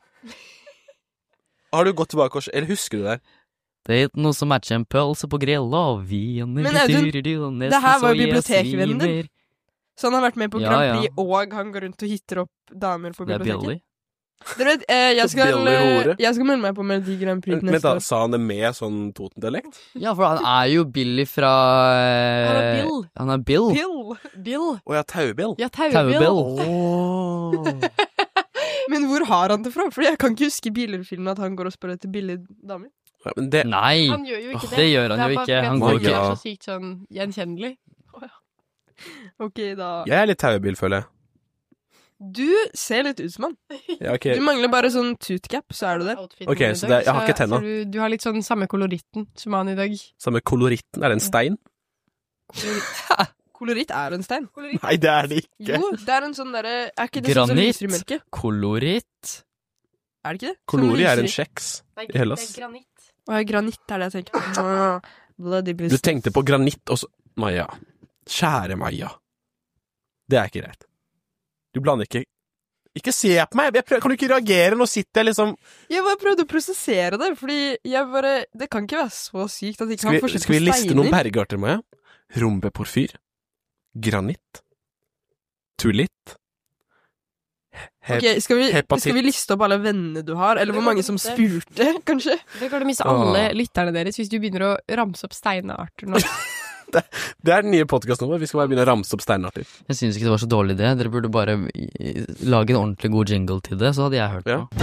Har du gått tilbake og Eller husker du det? Det er ikke noe som matcher en pølse på grill og vin. Men Audun, det her var jo bibliotekvennen din. Så han har vært med på Ja, Grand ja. Prix, og han går rundt og hitter opp damer på Det er biblioteket. Billy. Dere vet, eh, jeg, skal, Billig hore. jeg skal melde meg på Melodi Grand Prix Men neste da, år. sa han det med sånn Toten-dialekt? Ja, for han er jo Billy fra eh, Han er Bill. Han er Bill. Bill. Bill. Åja, Taubill. Ja, Taubill. Taubill. Men hvor har han det fra? For jeg kan ikke huske Biler-filmen at han går og spør etter billige damer. Ja, men det, Nei, Han gjør jo ikke det. det gjør han er jo bare ikke. fordi Han at går Å, ikke ja. er så sykt sånn gjenkjennelig. Ok, da. jeg er litt Taubill, føler jeg. Du ser litt ut som han. Ja, ok. Du mangler bare sånn tootcap, så er du der. Outfiten Ok, din i så dag, det- jeg har ikke så- tenna. så Du, du har litt sånn samme koloritten som han i dag. Samme koloritten. Er det en stein? Koloritt er en stein. Nei, det er det ikke. Jo, det er en sånn derre Er ikke det sånn som Granitt. lyser i mørket? Koloritt. Er det ikke det? Som Kolori er lyser en i- kjeks Det i Hellas. granitt. Å ja, granitt er det jeg tenker. Bloody Du bliss. tenkte på granitt også. Maja. Kjære Maja. Det er ikke greit. Du blander ikke Ikke se på meg! Jeg prøver, kan du ikke reagere? Nå sitter jeg liksom Jeg bare prøvde å prosessere det, fordi jeg bare Det kan ikke være så sykt at de ikke Skal har vi, forskjell skal vi på liste noen steiner. bergarter, Maja? Rumpeporfyr. Granitt. Tulitt. Hep- Ok, skal vi, hepatitt. skal vi liste opp alle vennene du har, eller hvor mange som spurte, kanskje? Det kan du miste alle Åh. lytterne deres hvis du begynner å ramse opp steinarter nå. Det er den nye podcasten vår. Vi skal bare begynne å ramse opp steinarter. Jeg synes ikke det var så dårlig idé. Dere burde bare i- lage en ordentlig god jingle til det, så hadde jeg hørt Ja. på.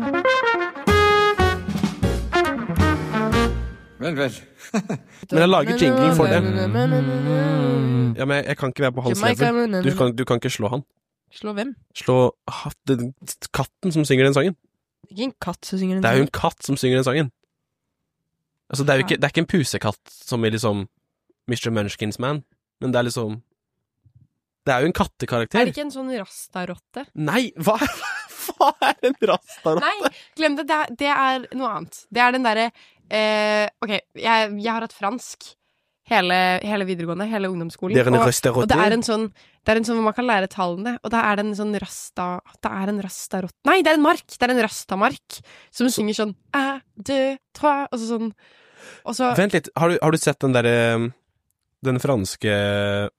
Vel, vel. Men jeg lager jingle for det. Mm. Ja, men jeg, jeg kan ikke være på hans Jamaica, level. men- Du kan, du kan ikke slå han. Slå hvem? Slå ah, den katten som synger den sangen. Ikke en katt som synger en Det er jo sang. en katt som synger den sangen. Altså, det er jo ikke, det er ikke en pusekatt som i liksom mister Munchkins Man, men det er liksom Det er jo en Er kattekarakter. det ikke en sånn rastarotte? Nei, hva, hva er en rastarotte? Nei, glem det. Det er, det er noe annet. Det er den derre eh, OK, jeg, jeg har hatt fransk hele, hele videregående, hele ungdomsskolen. Det er en og, rastarotte. og det er en sånn Det er en sånn hvor man kan lære tallene, og da er det en sånn rasta Det er en rastarotte Nei, det er en mark! Det er en rastamark som synger sånn un, deux, trois Og så sånn Og så Vent litt, har du, har du sett den derre Den franske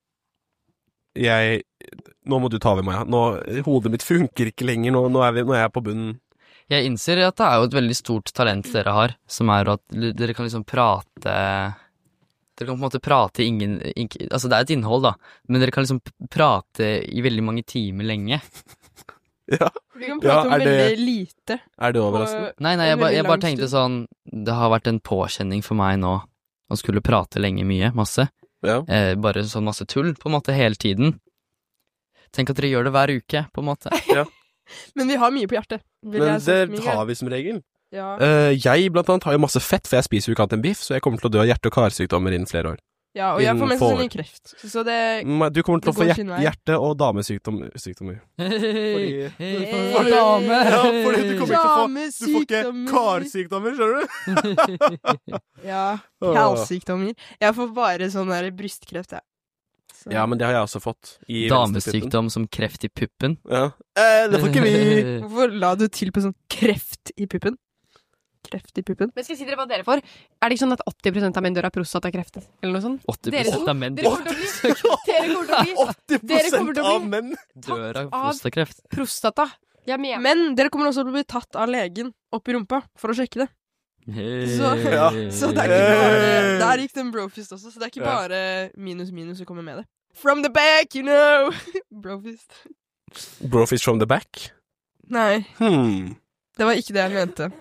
Jeg Nå må du ta over meg. Nå, hodet mitt funker ikke lenger. Nå, nå, er vi, nå er jeg på bunnen. Jeg innser at det er jo et veldig stort talent dere har, som er at l- dere kan liksom prate Dere kan på en måte prate i ingen ikke, Altså det er et innhold, da, men dere kan liksom p- prate i veldig mange timer lenge. Ja, Vi kan Ja, prate om er det- veldig lite. er det overraskende? og- Nei, nei, En jeg, ba, veldig jeg bare lang tenkte stund. sånn Det har vært en påkjenning for meg nå å skulle prate lenge mye, masse. Ja. Eh, bare sånn masse tull, på en måte, hele tiden. Tenk at dere gjør det hver uke, på en måte. Men vi har mye på hjertet. vil Men jeg sagt, det Mikael. har vi som regel. Ja. Eh, jeg blant annet har jo masse fett, for jeg spiser jo ikke annet enn biff, så jeg kommer til å dø av hjerte- og karsykdommer innen flere år. ja, og jeg får mest innenfor- sannsynlig kreft. Så det Mm, Du kommer til å Det få går hjerte, sin vei. hjerte- og damesykdommer. Sykdommer. Fordi- Hei, Fordi- dame! Ja, fordi du kommer ikke til å få Du får ikke Damesykdommer. karsykdommer, skjønner du? Ja, Åh. kalsykdommer. Jeg får bare sånn der brystkreft, jeg. Så- Ja, men det har jeg også fått. I venstrepuppen. Damesykdom som kreft i puppen. Ja. Eh, det får ikke vi! Hvorfor la du til på sånn kreft i puppen? Kreft i puppen? Men skal jeg si dere hva dere får? Er det ikke sånn at åtti prosent av menn dør av prostatakreft? Eller noe sånt? åtti Dere- prosent av menn Dere kommer til å bli Dere kommer til å bli åtti Dere kommer til å av bli- menn! dør av av- prostakreft. prostata. Jeg mener Men dere kommer også til å bli tatt av legen opp i rumpa for å sjekke det. Så- Ja. Så det er ikke bare Hey. Der gikk det en brofist også, så det er ikke Ja. bare minus minus som kommer med det. From the back, you know! Brofist. Brofist from the back? Nei, Hmm. det var ikke det jeg mente.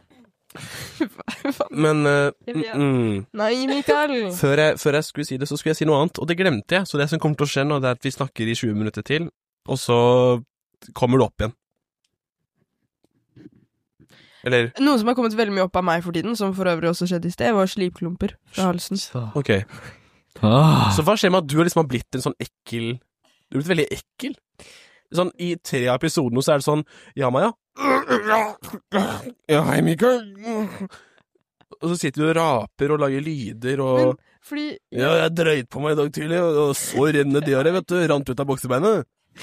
Men eh, Jeg vet. mm, Nei, Mikael. før, jeg, før jeg skulle si det, så skulle jeg si noe annet, og det glemte jeg. Så det som kommer til å skje nå, det er at vi snakker i tjue minutter til, og så kommer det opp igjen. Eller Noe som har kommet veldig mye opp av meg for tiden, som for øvrig også skjedde i sted, var slipklumper fra halsen. Så. Ok. Ah. Så hva skjer med at du har liksom har blitt en sånn ekkel Du har blitt veldig ekkel? Sånn i tre av episodene så er det sånn Ja, Maja? Ja, hei, Mikael. Og så sitter du og raper og lager lyder og Men fordi Ja, jeg drøyt på meg i dag tidlig, og og så rennende diaré, vet du, rant ut av boksebeinet.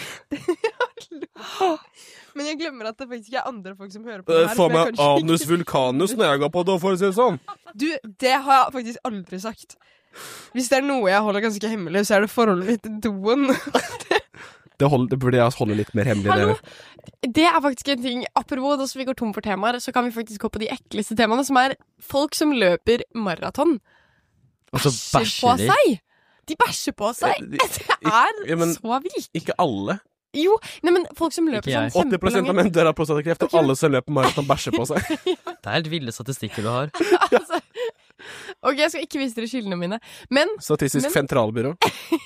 Men jeg glemmer at det faktisk ikke er andre folk som hører på Uh, det her. Få for jeg meg kanskje anus ikke- vulcanus når jeg går på do, for å si det sånn. Du, det har jeg faktisk aldri sagt. Hvis det er noe jeg holder ganske hemmelig, så er det forholdet mitt til doen. Det, hold, det burde jeg holde litt mer hemmelig. Hallo? Det. Det er faktisk en ting. Apropos, nå som vi går tom for temaer, så kan vi faktisk gå på de ekleste temaene, som er folk som løper maraton. Og så bæsjer de. på seg! De bæsjer på seg! Ja, de- Det er ja, men- så vilt. Ikke alle. Jo, nei, men folk som løper Ikke jeg. sånn åtti prosent av kjempelange menn dør av prostatakreft, og alle som løper maraton bæsjer på seg. Det er helt ville statistikker du har. altså, Ok, jeg skal ikke vise dere kildene mine. Men, Statistisk Men- sentralbyrå.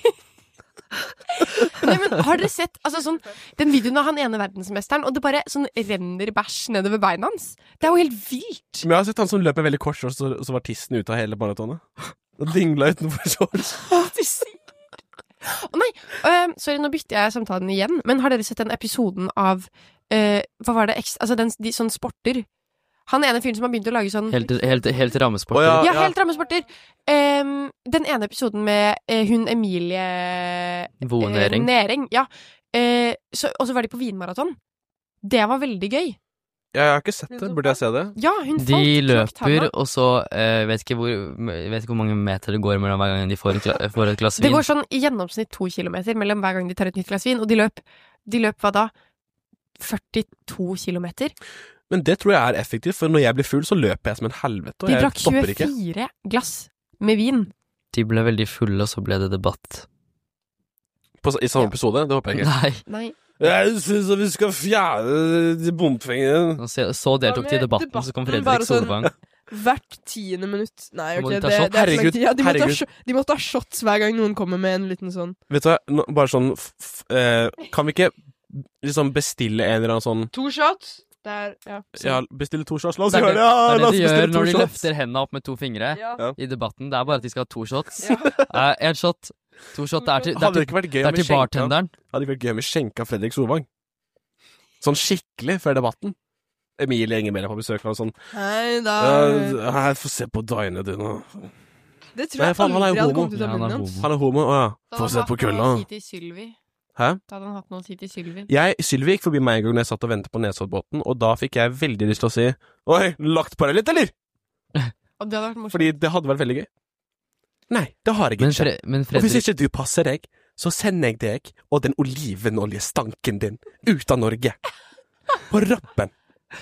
nei, men har dere sett altså, sånn, den videoen av han ene verdensmesteren, og det bare sånn renner bæsj nedover beina hans? Det er jo helt vilt. Men jeg har sett han som løper veldig kort, og så, så var tissen ute av hele maratonet. Og dingla utenfor shorts. Du sier Å nei, øh, sorry, nå bytter jeg samtalen igjen. Men har dere sett den episoden av øh, Hva var det? Eks- Altså den, de, sånn sporter. Han ene fyren som har begynt å lage sånn Helt, helt, helt rammesporter. Å, ja. Ja, helt rammesporter. Um, den ene episoden med eh, hun Emilie Voe eh, Næring. Næring, ja. Eh, så, og så var de på vinmaraton. Det var veldig gøy. Jeg har ikke sett det. Burde jeg se det? Ja, hun falt. De knakt løper, handa. og så eh, vet ikke hvor jeg vet ikke hvor mange meter det går mellom hver gang de får, en kla får et glass Det vin. går sånn i gjennomsnitt to kilometer mellom hver gang de tar et nytt glass vin, og de løp, de løp hva da? førtito kilometer. Men det tror jeg er effektivt, for når jeg blir full, så løper jeg som en helvete, og De jeg drakk stopper ikke. tjuefire glass med vin. De ble veldig fulle, og så ble det debatt. På, I samme Ja. episode? Det håper jeg ikke. Nei. Nei. Jeg synes at vi skal fjerne de bompengene. Og Så, så deltok de i Ja, men debatten, så kom debatten Fredrik bare sånn- Solvang. Hvert tiende minutt. Nei, Så må ok, de det, ta det er shot. for lang Herregud, tid. Ja, de, måtte ha, herregud. sho- de måtte ha shots hver gang noen kommer med en liten sånn Vet du hva, nå, bare sånn f f eh, Kan vi ikke liksom bestille en eller annen sånn To shots. Der, ja. sånn. Ja, bestille to shots? La oss Det er gjøre det, det! Ja, det, er la det oss de gjør bestille to når de shots! løfter hendene opp med to fingre Ja. Ja. i debatten. Det er bare at de skal ha to shots. Ja. Eh, en shot, to shot. Det er til, det er Hadde det til, ikke vært gøy det er om vi til skjenka bartenderen. Hadde det ikke vært gøy om vi skjenka Fredrik Solvang? Sånn skikkelig før debatten. Emilie Enger-Mehl er på besøk og sånn Hei, da ja, Her, få se på dine du nå. Det tror Nei, jeg faen, han er jo aldri hadde homo. kommet ut Ja, av han er munnen hans. homo. Han er homo, å ja. Da Få hadde se han på hatt noe kølla. å si til Sylvi. Hæ? Da hadde han hatt noe å si til Sylvi. Jeg, Sylvi gikk forbi meg en gang når jeg satt og ventet på Nesoddbåten, og da fikk jeg veldig lyst til å si Oi, lagt på deg litt, eller? Og det hadde vært morsomt. Fordi det hadde vært veldig gøy. Nei, det har jeg Men, ikke. Fre, men Og hvis Fredrik ikke du passer deg, så sender jeg deg og den olivenoljestanken din ut av Norge. På rappen.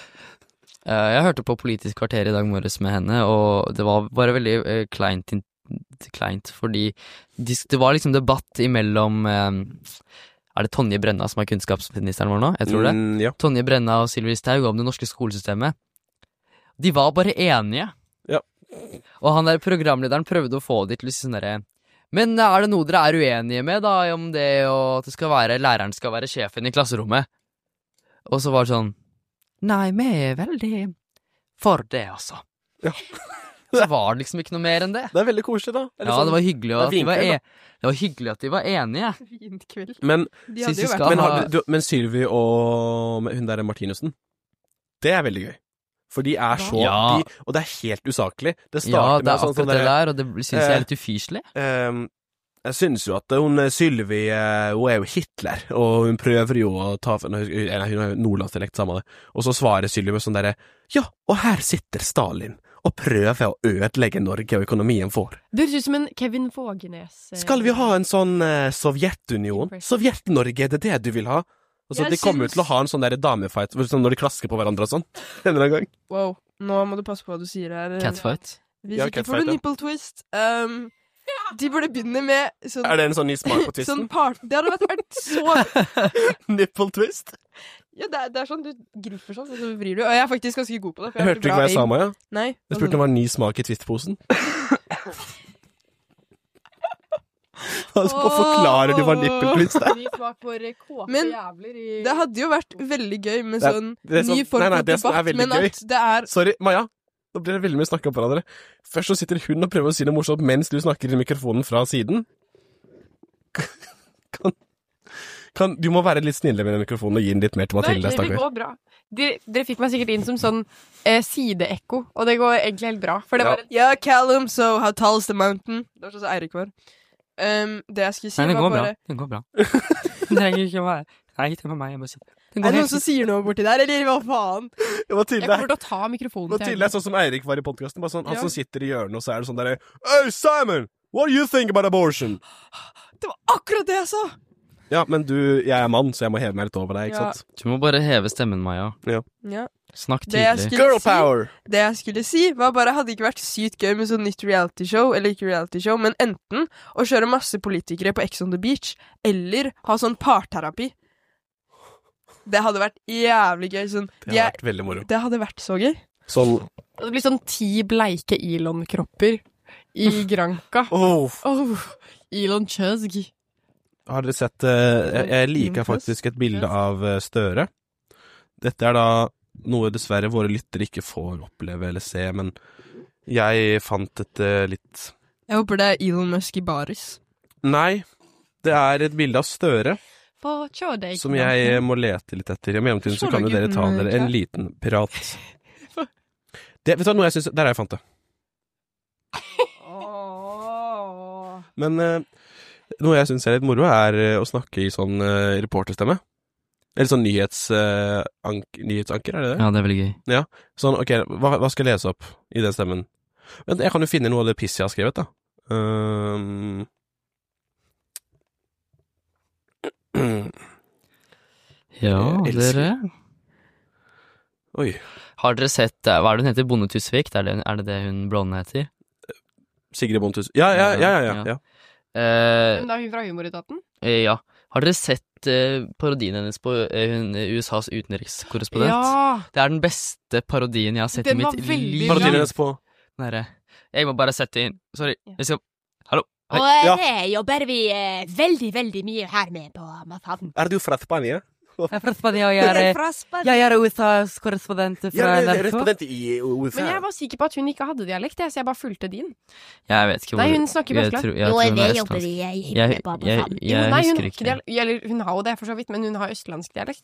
eh, Jeg hørte på Politisk kvarter i dag morges med henne, og det var bare veldig eh, kleint, in- kleint fordi de, det var liksom debatt imellom eh, Er det Tonje Brenna som er kunnskapsministeren vår nå? Jeg tror det. Mm, ja. Tonje Brenna og Sylvi Staug om det norske skolesystemet. De var bare enige. Ja. Og han der programlederen prøvde å få de til å si sånn derre Men er det noe dere er uenige med, da, om det og at det skal være læreren skal være sjefen i klasserommet? Og så var det sånn Nei, vi er veldig for det, altså. Ja. Så var det liksom ikke noe mer enn det. Det er veldig koselig, da. Eller Ja, sånn- det var hyggelig det er at de var, vinkveld, e det var hyggelig at de var enige. Fint kveld. Men, De Sist hadde vi jo skal- vært men, ha- har, du, men Sylvi og hun der Martinussen, det er veldig gøy. For de er så Ja. de, Og det er helt usaklig. Det Ja, starter det er med sånn, akkurat sånn det der, der, og det syns jeg er litt ufyselig. ehm, Jeg syns jo at hun eh, Sylvi eh, Hun er jo Hitler, og hun prøver jo å ta Hun har jo nordlandsdialekt, samme det. Og så svarer Sylvi med sånn derre Ja, og her sitter Stalin og prøver å ødelegge Norge og økonomien vår. Det høres ut som en Kevin Vågenes. eh, Skal vi ha en sånn eh, Sovjetunion? Sovjet-Norge, er det det du vil ha? Altså, Jeg de kommer jo syns- til å ha en sånn der damefight sånn når de klasker på hverandre og sånn. En eller annen gang. Wow, nå må du passe på hva du sier her. Catfight. Hvis Ja, ikke catfight, får du ja. nipple twist. Um, de burde begynne med sånn, Er det en sånn ny smak på sånn twisten? part... Det hadde vært, vært så Nipple twist? Ja, det er, det er sånn du griper sånn, og så vrir du. Og jeg er faktisk ganske god på det. for Jeg har hørte ikke bra hva jeg sa, aim. Maja. Nei. Jeg spurte om det var ny smak i twistposen. Altså, hvorfor forklarer du hva nipple twist er? Ny smak for eh, kåte Men jævler i Det hadde jo vært veldig gøy med Det er- sånn det er sånn- ny form nei, nei, for det som er debatt, veldig men gøy. at det er Sorry, Maja. Nå blir det veldig mye snakk om hverandre. Først så sitter hun og prøver å si noe morsomt mens du snakker i mikrofonen fra siden. Kan, kan, du må være litt snillere med den mikrofonen og gi den litt mer til Nei, Mathilde. det Stakkar. går bra. Dere, dere fikk meg sikkert inn som sånn eh, sideekko, og det går egentlig helt bra. For det Ja. var et Ja, Callum, so how tall is the mountain? Det var sånn som Eirik var. Um, det jeg skulle si, Nei, det var går bra. bare Det går bra. Det trenger ikke å være Nei, ikke med meg. Jeg bare sier det. Er går det noen helt som sier noe borti der, eller hva faen? Ja, Jeg Mathilde, kommer til å ta mikrofonen Mathilde er sånn som Eirik var i podkasten. Sånn, han Ja. som sitter i hjørnet, og så er det sånn derre Hey, Simon! What do you think about abortion? Det var akkurat det jeg sa! Ja, men du, jeg er mann, så jeg må heve meg litt over deg, ikke Ja. sant? Du må bare heve stemmen, Maja. Ja. Snakk Det jeg tydelig. skulle Girl si, power! det jeg skulle si, var bare hadde ikke vært sykt gøy med sånn nytt reality-show, eller ikke reality-show, men enten å kjøre masse politikere på Ex on the Beach, eller ha sånn parterapi. Det hadde vært jævlig gøy. Sånn, Det har jeg, vært veldig moro. det hadde vært så gøy. Sånn, Det blir sånn ti bleike Elon-kropper i Granca. åh, Oh, Elon Chuzg. har dere sett, eh, jeg, jeg liker faktisk et bilde av eh, Støre. Dette er da noe dessverre våre lyttere ikke får oppleve eller se, men jeg fant dette litt... Jeg håper det er Elon Musk i baris. Nei, det er et bilde av Støre, Få sjå deg. som jeg må lete litt etter. I mellomtiden så kan jo dere ta dere en liten pirat. Det, vet du hva, noe jeg synes, der har jeg fant det. Men eh, noe jeg synes er litt moro er eh, å snakke i sånn eh, reporterstemme. Eller sånn nyhets, eh, ank, nyhetsanker, er det det? Ja, det er veldig gøy. Sånn, ok, hva, hva skal jeg lese opp i den stemmen? Vent, jeg kan jo finne noe av det piss jeg har skrevet, da. Um... Ja, Jeg elsker- dere. Oi, Har dere sett, eh, hva er det hun heter? Bonde Tusvik? Er det, er det det hun blonde heter? Sigrid Bontus. Ja, ja, ja, ja, ja, ja. Eh, Men da er hun fra Humoretaten. eh, ja. Har dere sett eh, parodien hennes på eh, hun, U S As utenrikskorrespondent? Ja! Det er den beste parodien jeg har sett Den i var mitt veldig liv. bra. Parodien hennes på... Den herre. Jeg må bare sette inn. Sorry. Jeg skal... Hallo. Hei. Og Ja. det jobber vi eh, veldig, veldig mye her med på Mafaden. Er du fra Spania? Jeg er fra Spania, og jeg er, Fra Spania. jeg er U S As korrespondent fra N R K. respondent i U S A. Men jeg var sikker på at hun ikke hadde dialekt, jeg, så jeg bare fulgte din. Jeg vet ikke hvor... Nei, hun snakker jeg Vestland. tror- jeg Nå tror er hun det er jobber østlandsk. vi eh, Jeg, hipp med på jeg, Mafaden. jeg, Jo, nei, hun, husker har ikke ikke. dialekt, eller, hun har jo det for så vidt, men hun har østlandsk dialekt.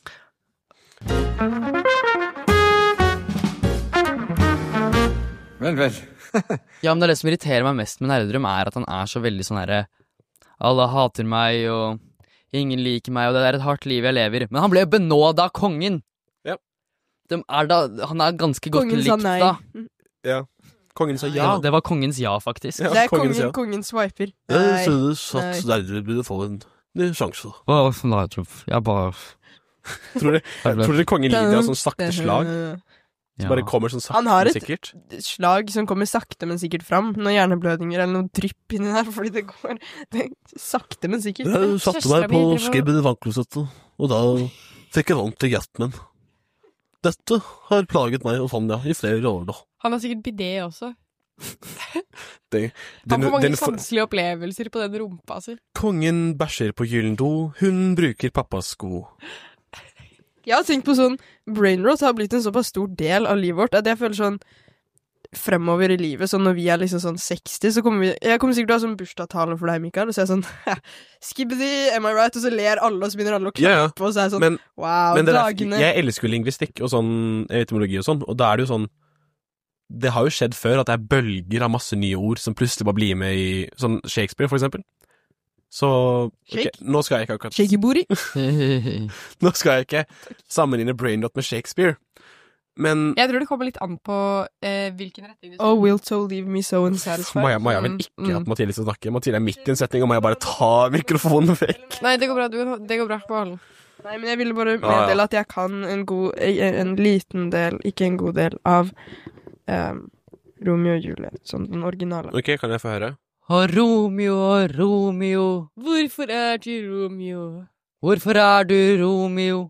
Vel, vel. Ja, men det er det som irriterer meg mest med Nerdrum, er at han er så veldig sånn herre alle hater meg, og ingen liker meg, og det er et hardt liv jeg lever. Men han ble jo benådet av kongen! Ja. De er da, han er ganske godt Kongen sa likt, nei. da. Kongen sa Det, ja. det var kongens ja, faktisk. Ja, Det er kongen kongen, sier. kongen swiper. Jeg Nei. synes at Nei. dere burde få en ny sjanse. Å, nei, jeg bare... Tror dere, Jeg ble- tror dere kongen lider av sånn sakte slag? Ja. Som bare kommer sånn sakte, Han har et- sikkert? Slag som kommer sakte, men sikkert fram. Noen hjerneblødninger eller noe drypp inni der, fordi det går det, sakte, men sikkert. Jeg satte meg på skibben i vannklosettet, og da fikk jeg vondt i hjertet min. Dette har plaget meg og Sonja i flere år nå. Han har sikkert bidé også. Det, Han den, får mange den, sanselige opplevelser på den rumpa si. kongen bæsjer på gyllen do, hun bruker pappas sko. Jeg har tenkt på sånn brainrot har blitt en såpass stor del av livet vårt at jeg føler sånn fremover i livet, sånn når vi er liksom sånn seksti, så kommer vi Jeg kommer sikkert til å ha sånn bursdagstale for deg, Mikael, og så er jeg sånn Skibbity, am I right? Og så ler alle, og så begynner alle å klappe, Ja, ja. og så er jeg sånn Men, wow, men det der, dagene. jeg elsker jo lingvistikk og sånn etymologi og sånn, og da er det jo sånn det har jo skjedd før at det er bølger av masse nye ord som plutselig bare blir med i sånn Shakespeare, for eksempel. Så ok, Shake? nå skal jeg ikke akkurat Shaky booty. Nå skal jeg ikke sammenligne Brainrot med Shakespeare, men Jeg tror det kommer litt an på eh, hvilken retning du Oh, will so leave me so unsatisfied. Maja, Maja vil Mm, ikke mm. at Mathilde skal snakke. Mathilde er midt i en setning, og Maja bare tar mikrofonen vekk. Nei, det går bra. Du, det går bra. Behold den. Nei, men jeg ville bare Ja, ja. meddele at jeg kan en god En en liten del, ikke en god del, av um, Romeo og Juliet, sånn den originale. Ok, kan jeg få høre? Og Romeo og Romeo, Hvorfor er du Romeo? hvorfor er du Romeo?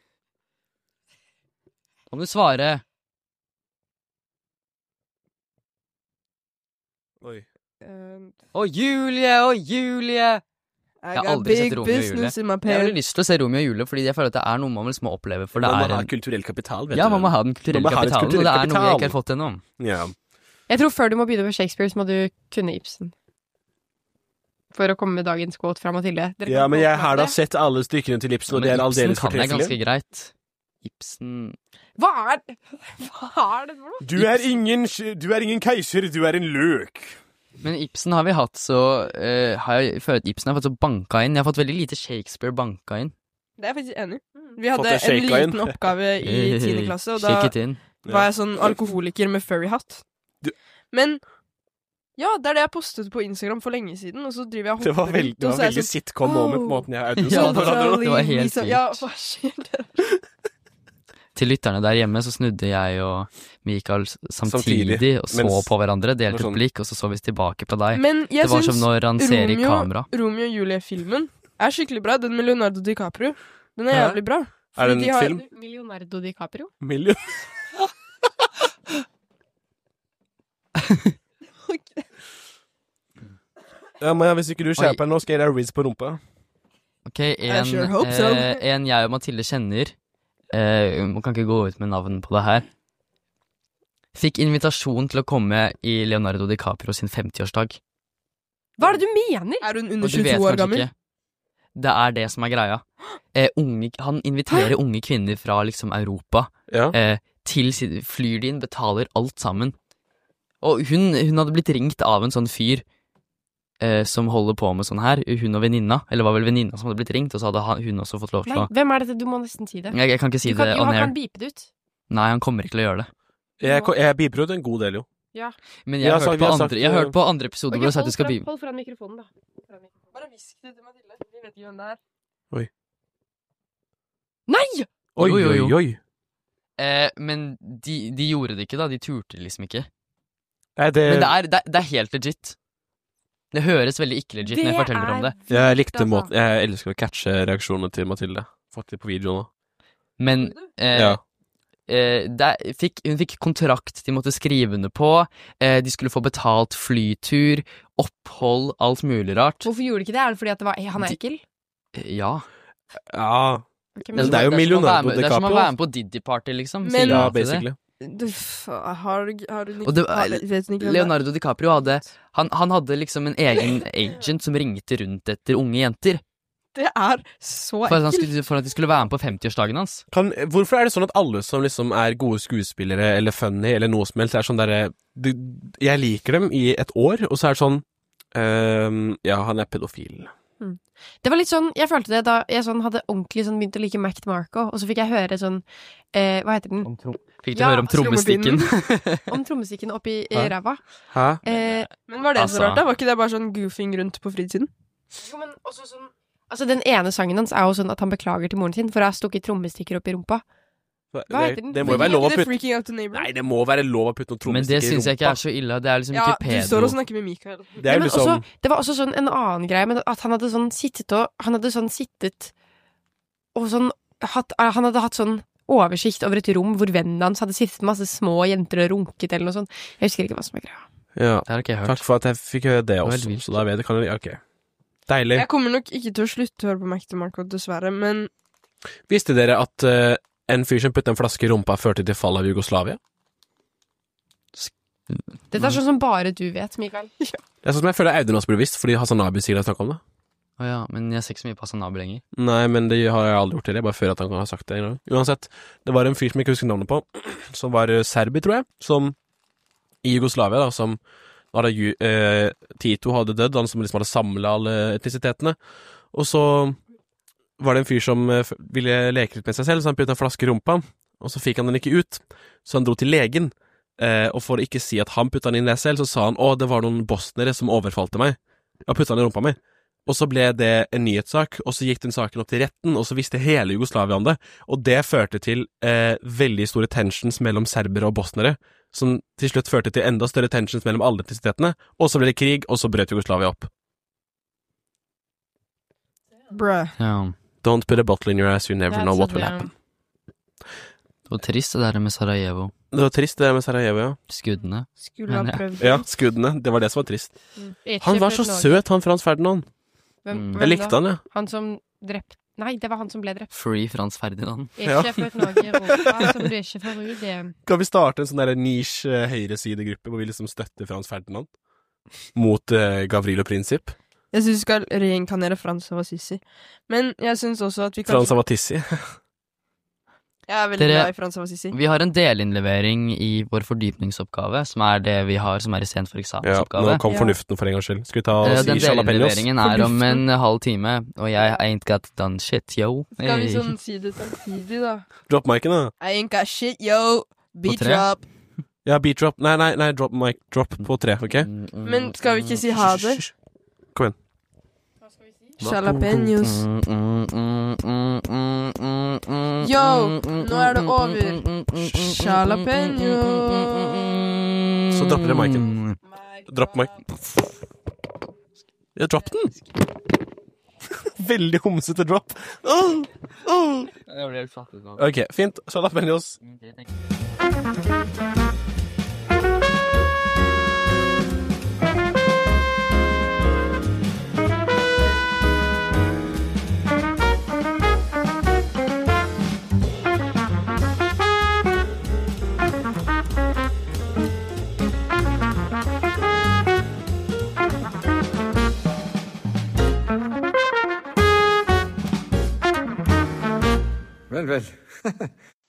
Kan du svare? Oi. Um, Og Julie og Julie! I Jeg har got aldri sett big Romeo og Julie. business in my Jeg har veldig pants. lyst til å se Romeo og Julie, fordi jeg føler at det er noe man liksom må oppleve, for det Man må er ha en... kulturell kapital, vet Ja, du. man må ha den kulturelle Man må ha litt kapitalen, og det kulturell er noe jeg ikke kapital. har fått ennå. Ja. Jeg tror før du må begynne på Shakespeare, så må du kunne Ibsen. For å komme med dagens quote fra Mathilde. Dere kan ja, men jeg quote har da det. sett alle stykkene til Ibsen, og det er Men Ibsen aldeles kan jeg ganske fortreffelig. greit. Ibsen... Hva er det? Hva er det for noe? Du er ingen, du er ingen keiser, du er en løk. Men Ibsen har vi hatt så eh, har jeg følt at Ibsen har fått så banka inn. Jeg har fått veldig lite Shakespeare banka inn. Det er jeg faktisk enig i. Vi Fått hadde det en shaka inn. liten oppgave i tiende klasse, og da Shake it in. var jeg sånn alkoholiker med furry hatt. Du- Men Ja, det er det jeg postet på Instagram for lenge siden, og så driver jeg og Det var hopper veldig, rundt, det og var så er jeg veldig sånn, sitcom-moment, «Oh, måten jeg Audun Ja, sa det på var- hverandre. det var helt liksom, ja, hva skjer der? Til lytterne der hjemme så snudde jeg og Mikael s- samtidig, Samtidig, og så mens- på hverandre, delte det var et sånn- blikk, og så så vi tilbake på deg. Men jeg Det var som syns når han ser i Romeo, kamera. Romeo og Julie-filmen er skikkelig bra. Den med Leonardo DiCaprio. Den er Hæ? jævlig bra. Er det Fordi en de har- film? Leonardo DiCaprio. Million. Ja, men hvis ikke du skjerper nå, skal jeg gjøre Riz på rumpa. Ok, en, sure hope so. eh, en jeg og Mathilde kjenner, eh, man kan ikke gå ut med navn på det her, fikk invitasjon til å komme i Leonardo DiCaprio sin femtiårsdag. Hva er det du mener? Er hun Og under du vet tjueto år kanskje gammel? ikke. Det er det som er greia. Eh, unge, han inviterer unge kvinner fra liksom Europa Ja. eh, til sin, flyr de inn, betaler alt sammen. Og hun, hun hadde blitt ringt av en sånn fyr eh, som holder på med sånn her, hun og venninna, eller var vel venninna som hadde blitt ringt, og så hadde han, hun også fått lov til Nei, å hvem er dette? Du må nesten si det. jeg, jeg kan ikke si Du kan, det jo, on han air. kan beepe det ut. Nei, han kommer ikke til å gjøre det. Jeg, jeg biber ut en god del, jo. Ja. Men Vi jeg har har sagt- hørt vi på har sagt, andre, jeg har eh, hørt på andre episoder hvor du har sagt at du skal bli hold foran mikrofonen, da. Foran mikrofonen. Bare hvisk det til Mathilde. Vi vet ikke hvem det er. Nei! Oi, Jo, jo, jo. oi, oi. eh, Men de, de gjorde det ikke, da. De turte liksom ikke. Nei, det, Men det er, det, er- det er helt legit. Det høres veldig ikke legit når jeg forteller om det. jeg likte altså. måten Jeg elsker å catche reaksjonene til Mathilde. Fått det på video nå. Men eh, Ja. eh, der fikk, hun fikk kontrakt de måtte skrive under på. Eh, de skulle få betalt flytur, opphold, alt mulig rart. Hvorfor gjorde de ikke det? Er det fordi at det var, han er De- ekkel? Eh, ja. Ja. Ok, Men men, det er jo som å være Leonardo med- Det er som å DiCaprio. være med på Diddy-party, liksom. Men- Sier Ja, ja til det. basically. Du, f- har, du- har hun Og det- har- vet hun ikke hvem det er? Leonardo DiCaprio hadde han, han hadde liksom en egen agent som ringte rundt etter unge jenter. Det er så For at, han ekkelt. skulle, for at de skulle være med på femtiårsdagen hans. Kan, hvorfor er det sånn at alle som liksom er gode skuespillere eller funny eller noe som helst, er sånn derre du- Jeg liker dem i et år, og så er det sånn ehm, Ja, han er pedofil. det var litt sånn, jeg følte det da jeg sånn hadde ordentlig sånn begynt å like Mac DeMarco, og så fikk jeg høre sånn, eh, hva heter den? Fikk du Ja, høre om trommestikken? Om trommestikken oppi Hæ? i ræva. Hæ? Eh, Men var det så Altså- rart, da? Var ikke det bare sånn goofing rundt på fritiden? jo, men også sånn, altså den ene sangen hans er jo sånn at han beklager til moren sin for å ha stukket trommestikker opp i rumpa. Det, Hva heter den? det må jo være lov å Ikke det putte Freaking Out the Neighbor? Nei, det må være lov å putte noen Men det trommestikker i syns jeg ikke rumpa. er så ille. Det er liksom Ja, ikke du pedo. står og snakker med Mikael. Det Ja, er jo men liksom også, det var også sånn en annen greie, men at han hadde sånn sittet og Han hadde sånn sittet og sånn hatt, Han hadde hatt sånn oversikt over et rom hvor vennen hans hadde sittet masse små jenter og runket eller noe sånt. Jeg husker ikke hva som er greia. Ja. Det har ikke jeg hørt. Takk for at jeg fikk høre det var også. helt vilt. Så da vet jeg kan jeg, Ok. Deilig. Jeg kommer nok ikke til å slutte å høre på Mac DeMarco, dessverre, men Visste dere at eh, en fyr som puttet en flaske i rumpa, førte til fallet av Jugoslavia? Dette er sånn som bare du vet, Mikael. Det er sånn som jeg føler Audun også burde visst, fordi Hassan Abi sier det snakket om det. Å ja, men jeg ser ikke så mye på Hasanabi lenger. Nei, men det har jeg aldri gjort til det. Jeg bare føler at han kan ha sagt det en gang. Uansett, det var en fyr som jeg ikke husker navnet på, som var eh, serbi, tror jeg, som i Jugoslavia, da, som da hadde ju- eh, Tito hadde dødd, han som liksom hadde samlet alle etnisitetene. Og så var det en fyr som eh, f- ville leke litt med seg selv, så han puttet en flaske i rumpa, og så fikk han den ikke ut. Så han dro til legen, eh, og for å ikke si at han puttet den inn der selv, så sa han, å, det var noen bosnere som overfalte meg. Jeg puttet den i rumpa mi. Og så ble det en nyhetssak, og så gikk den saken opp til retten, og så visste hele Jugoslavia om det, og det førte til eh, veldig store tensions mellom serbere og bosnere, som til slutt førte til enda større tensions mellom alle etnisitetene, og så ble det krig, og så brøt Jugoslavia opp. bruh. Ja. Don't put a bottle in your ass, you never That's know what a will damn- happen. Det var trist det der med Sarajevo. Det var trist det med Sarajevo, ja. Skuddene. Skulle ha Men ja. prøvd. Ja, skuddene, det var det som var trist. Ikke Han var for så Norge. søt, han Frans Ferdinand. Hvem, Mm. hvem Jeg likte da? han, ja. Han som drept Nei, det var han som ble drept. Free Frans Ferdinand. Ja. Ikke født Norge i Europa, som du ikke får ut det. Kan vi starte en sånn der niche eh, høyresidegruppe hvor vi liksom støtter Frans Ferdinand? Mot eh, Gavrilo Princip. Jeg syns vi skal reinkarnere Frans av Assisi. Men jeg syns også at vi Frans kanskje av Atissi. Jeg er veldig Dere- glad i Frans av Assisi. Vi har en delinnlevering i vår fordypningsoppgave, som er det vi har som er isteden for Ja, eksamensoppgave. nå kom Ja. fornuften for en gangs skyld. Skal vi ta Eh, og Den si jalapeños? delinnleveringen er om en halv time, og jeg ain't got done shit, yo. Skal vi Hey. sånn si det samtidig, da? Drop micen, da. I ain't got shit, yo. Beat tre. drop. Ja, beat drop. Nei, nei, nei, drop mic drop på tre, ok? Men skal vi ikke si ha det? Hysj, hysj. Kom igjen. Jalapeños. Yo, nå er det over. Jalapeños. Så dropper dere micen. Dropp mic. Jeg dropp den. Veldig homsete drop. Oh, oh. Ok, fint. Jalapeños. Vel, vel.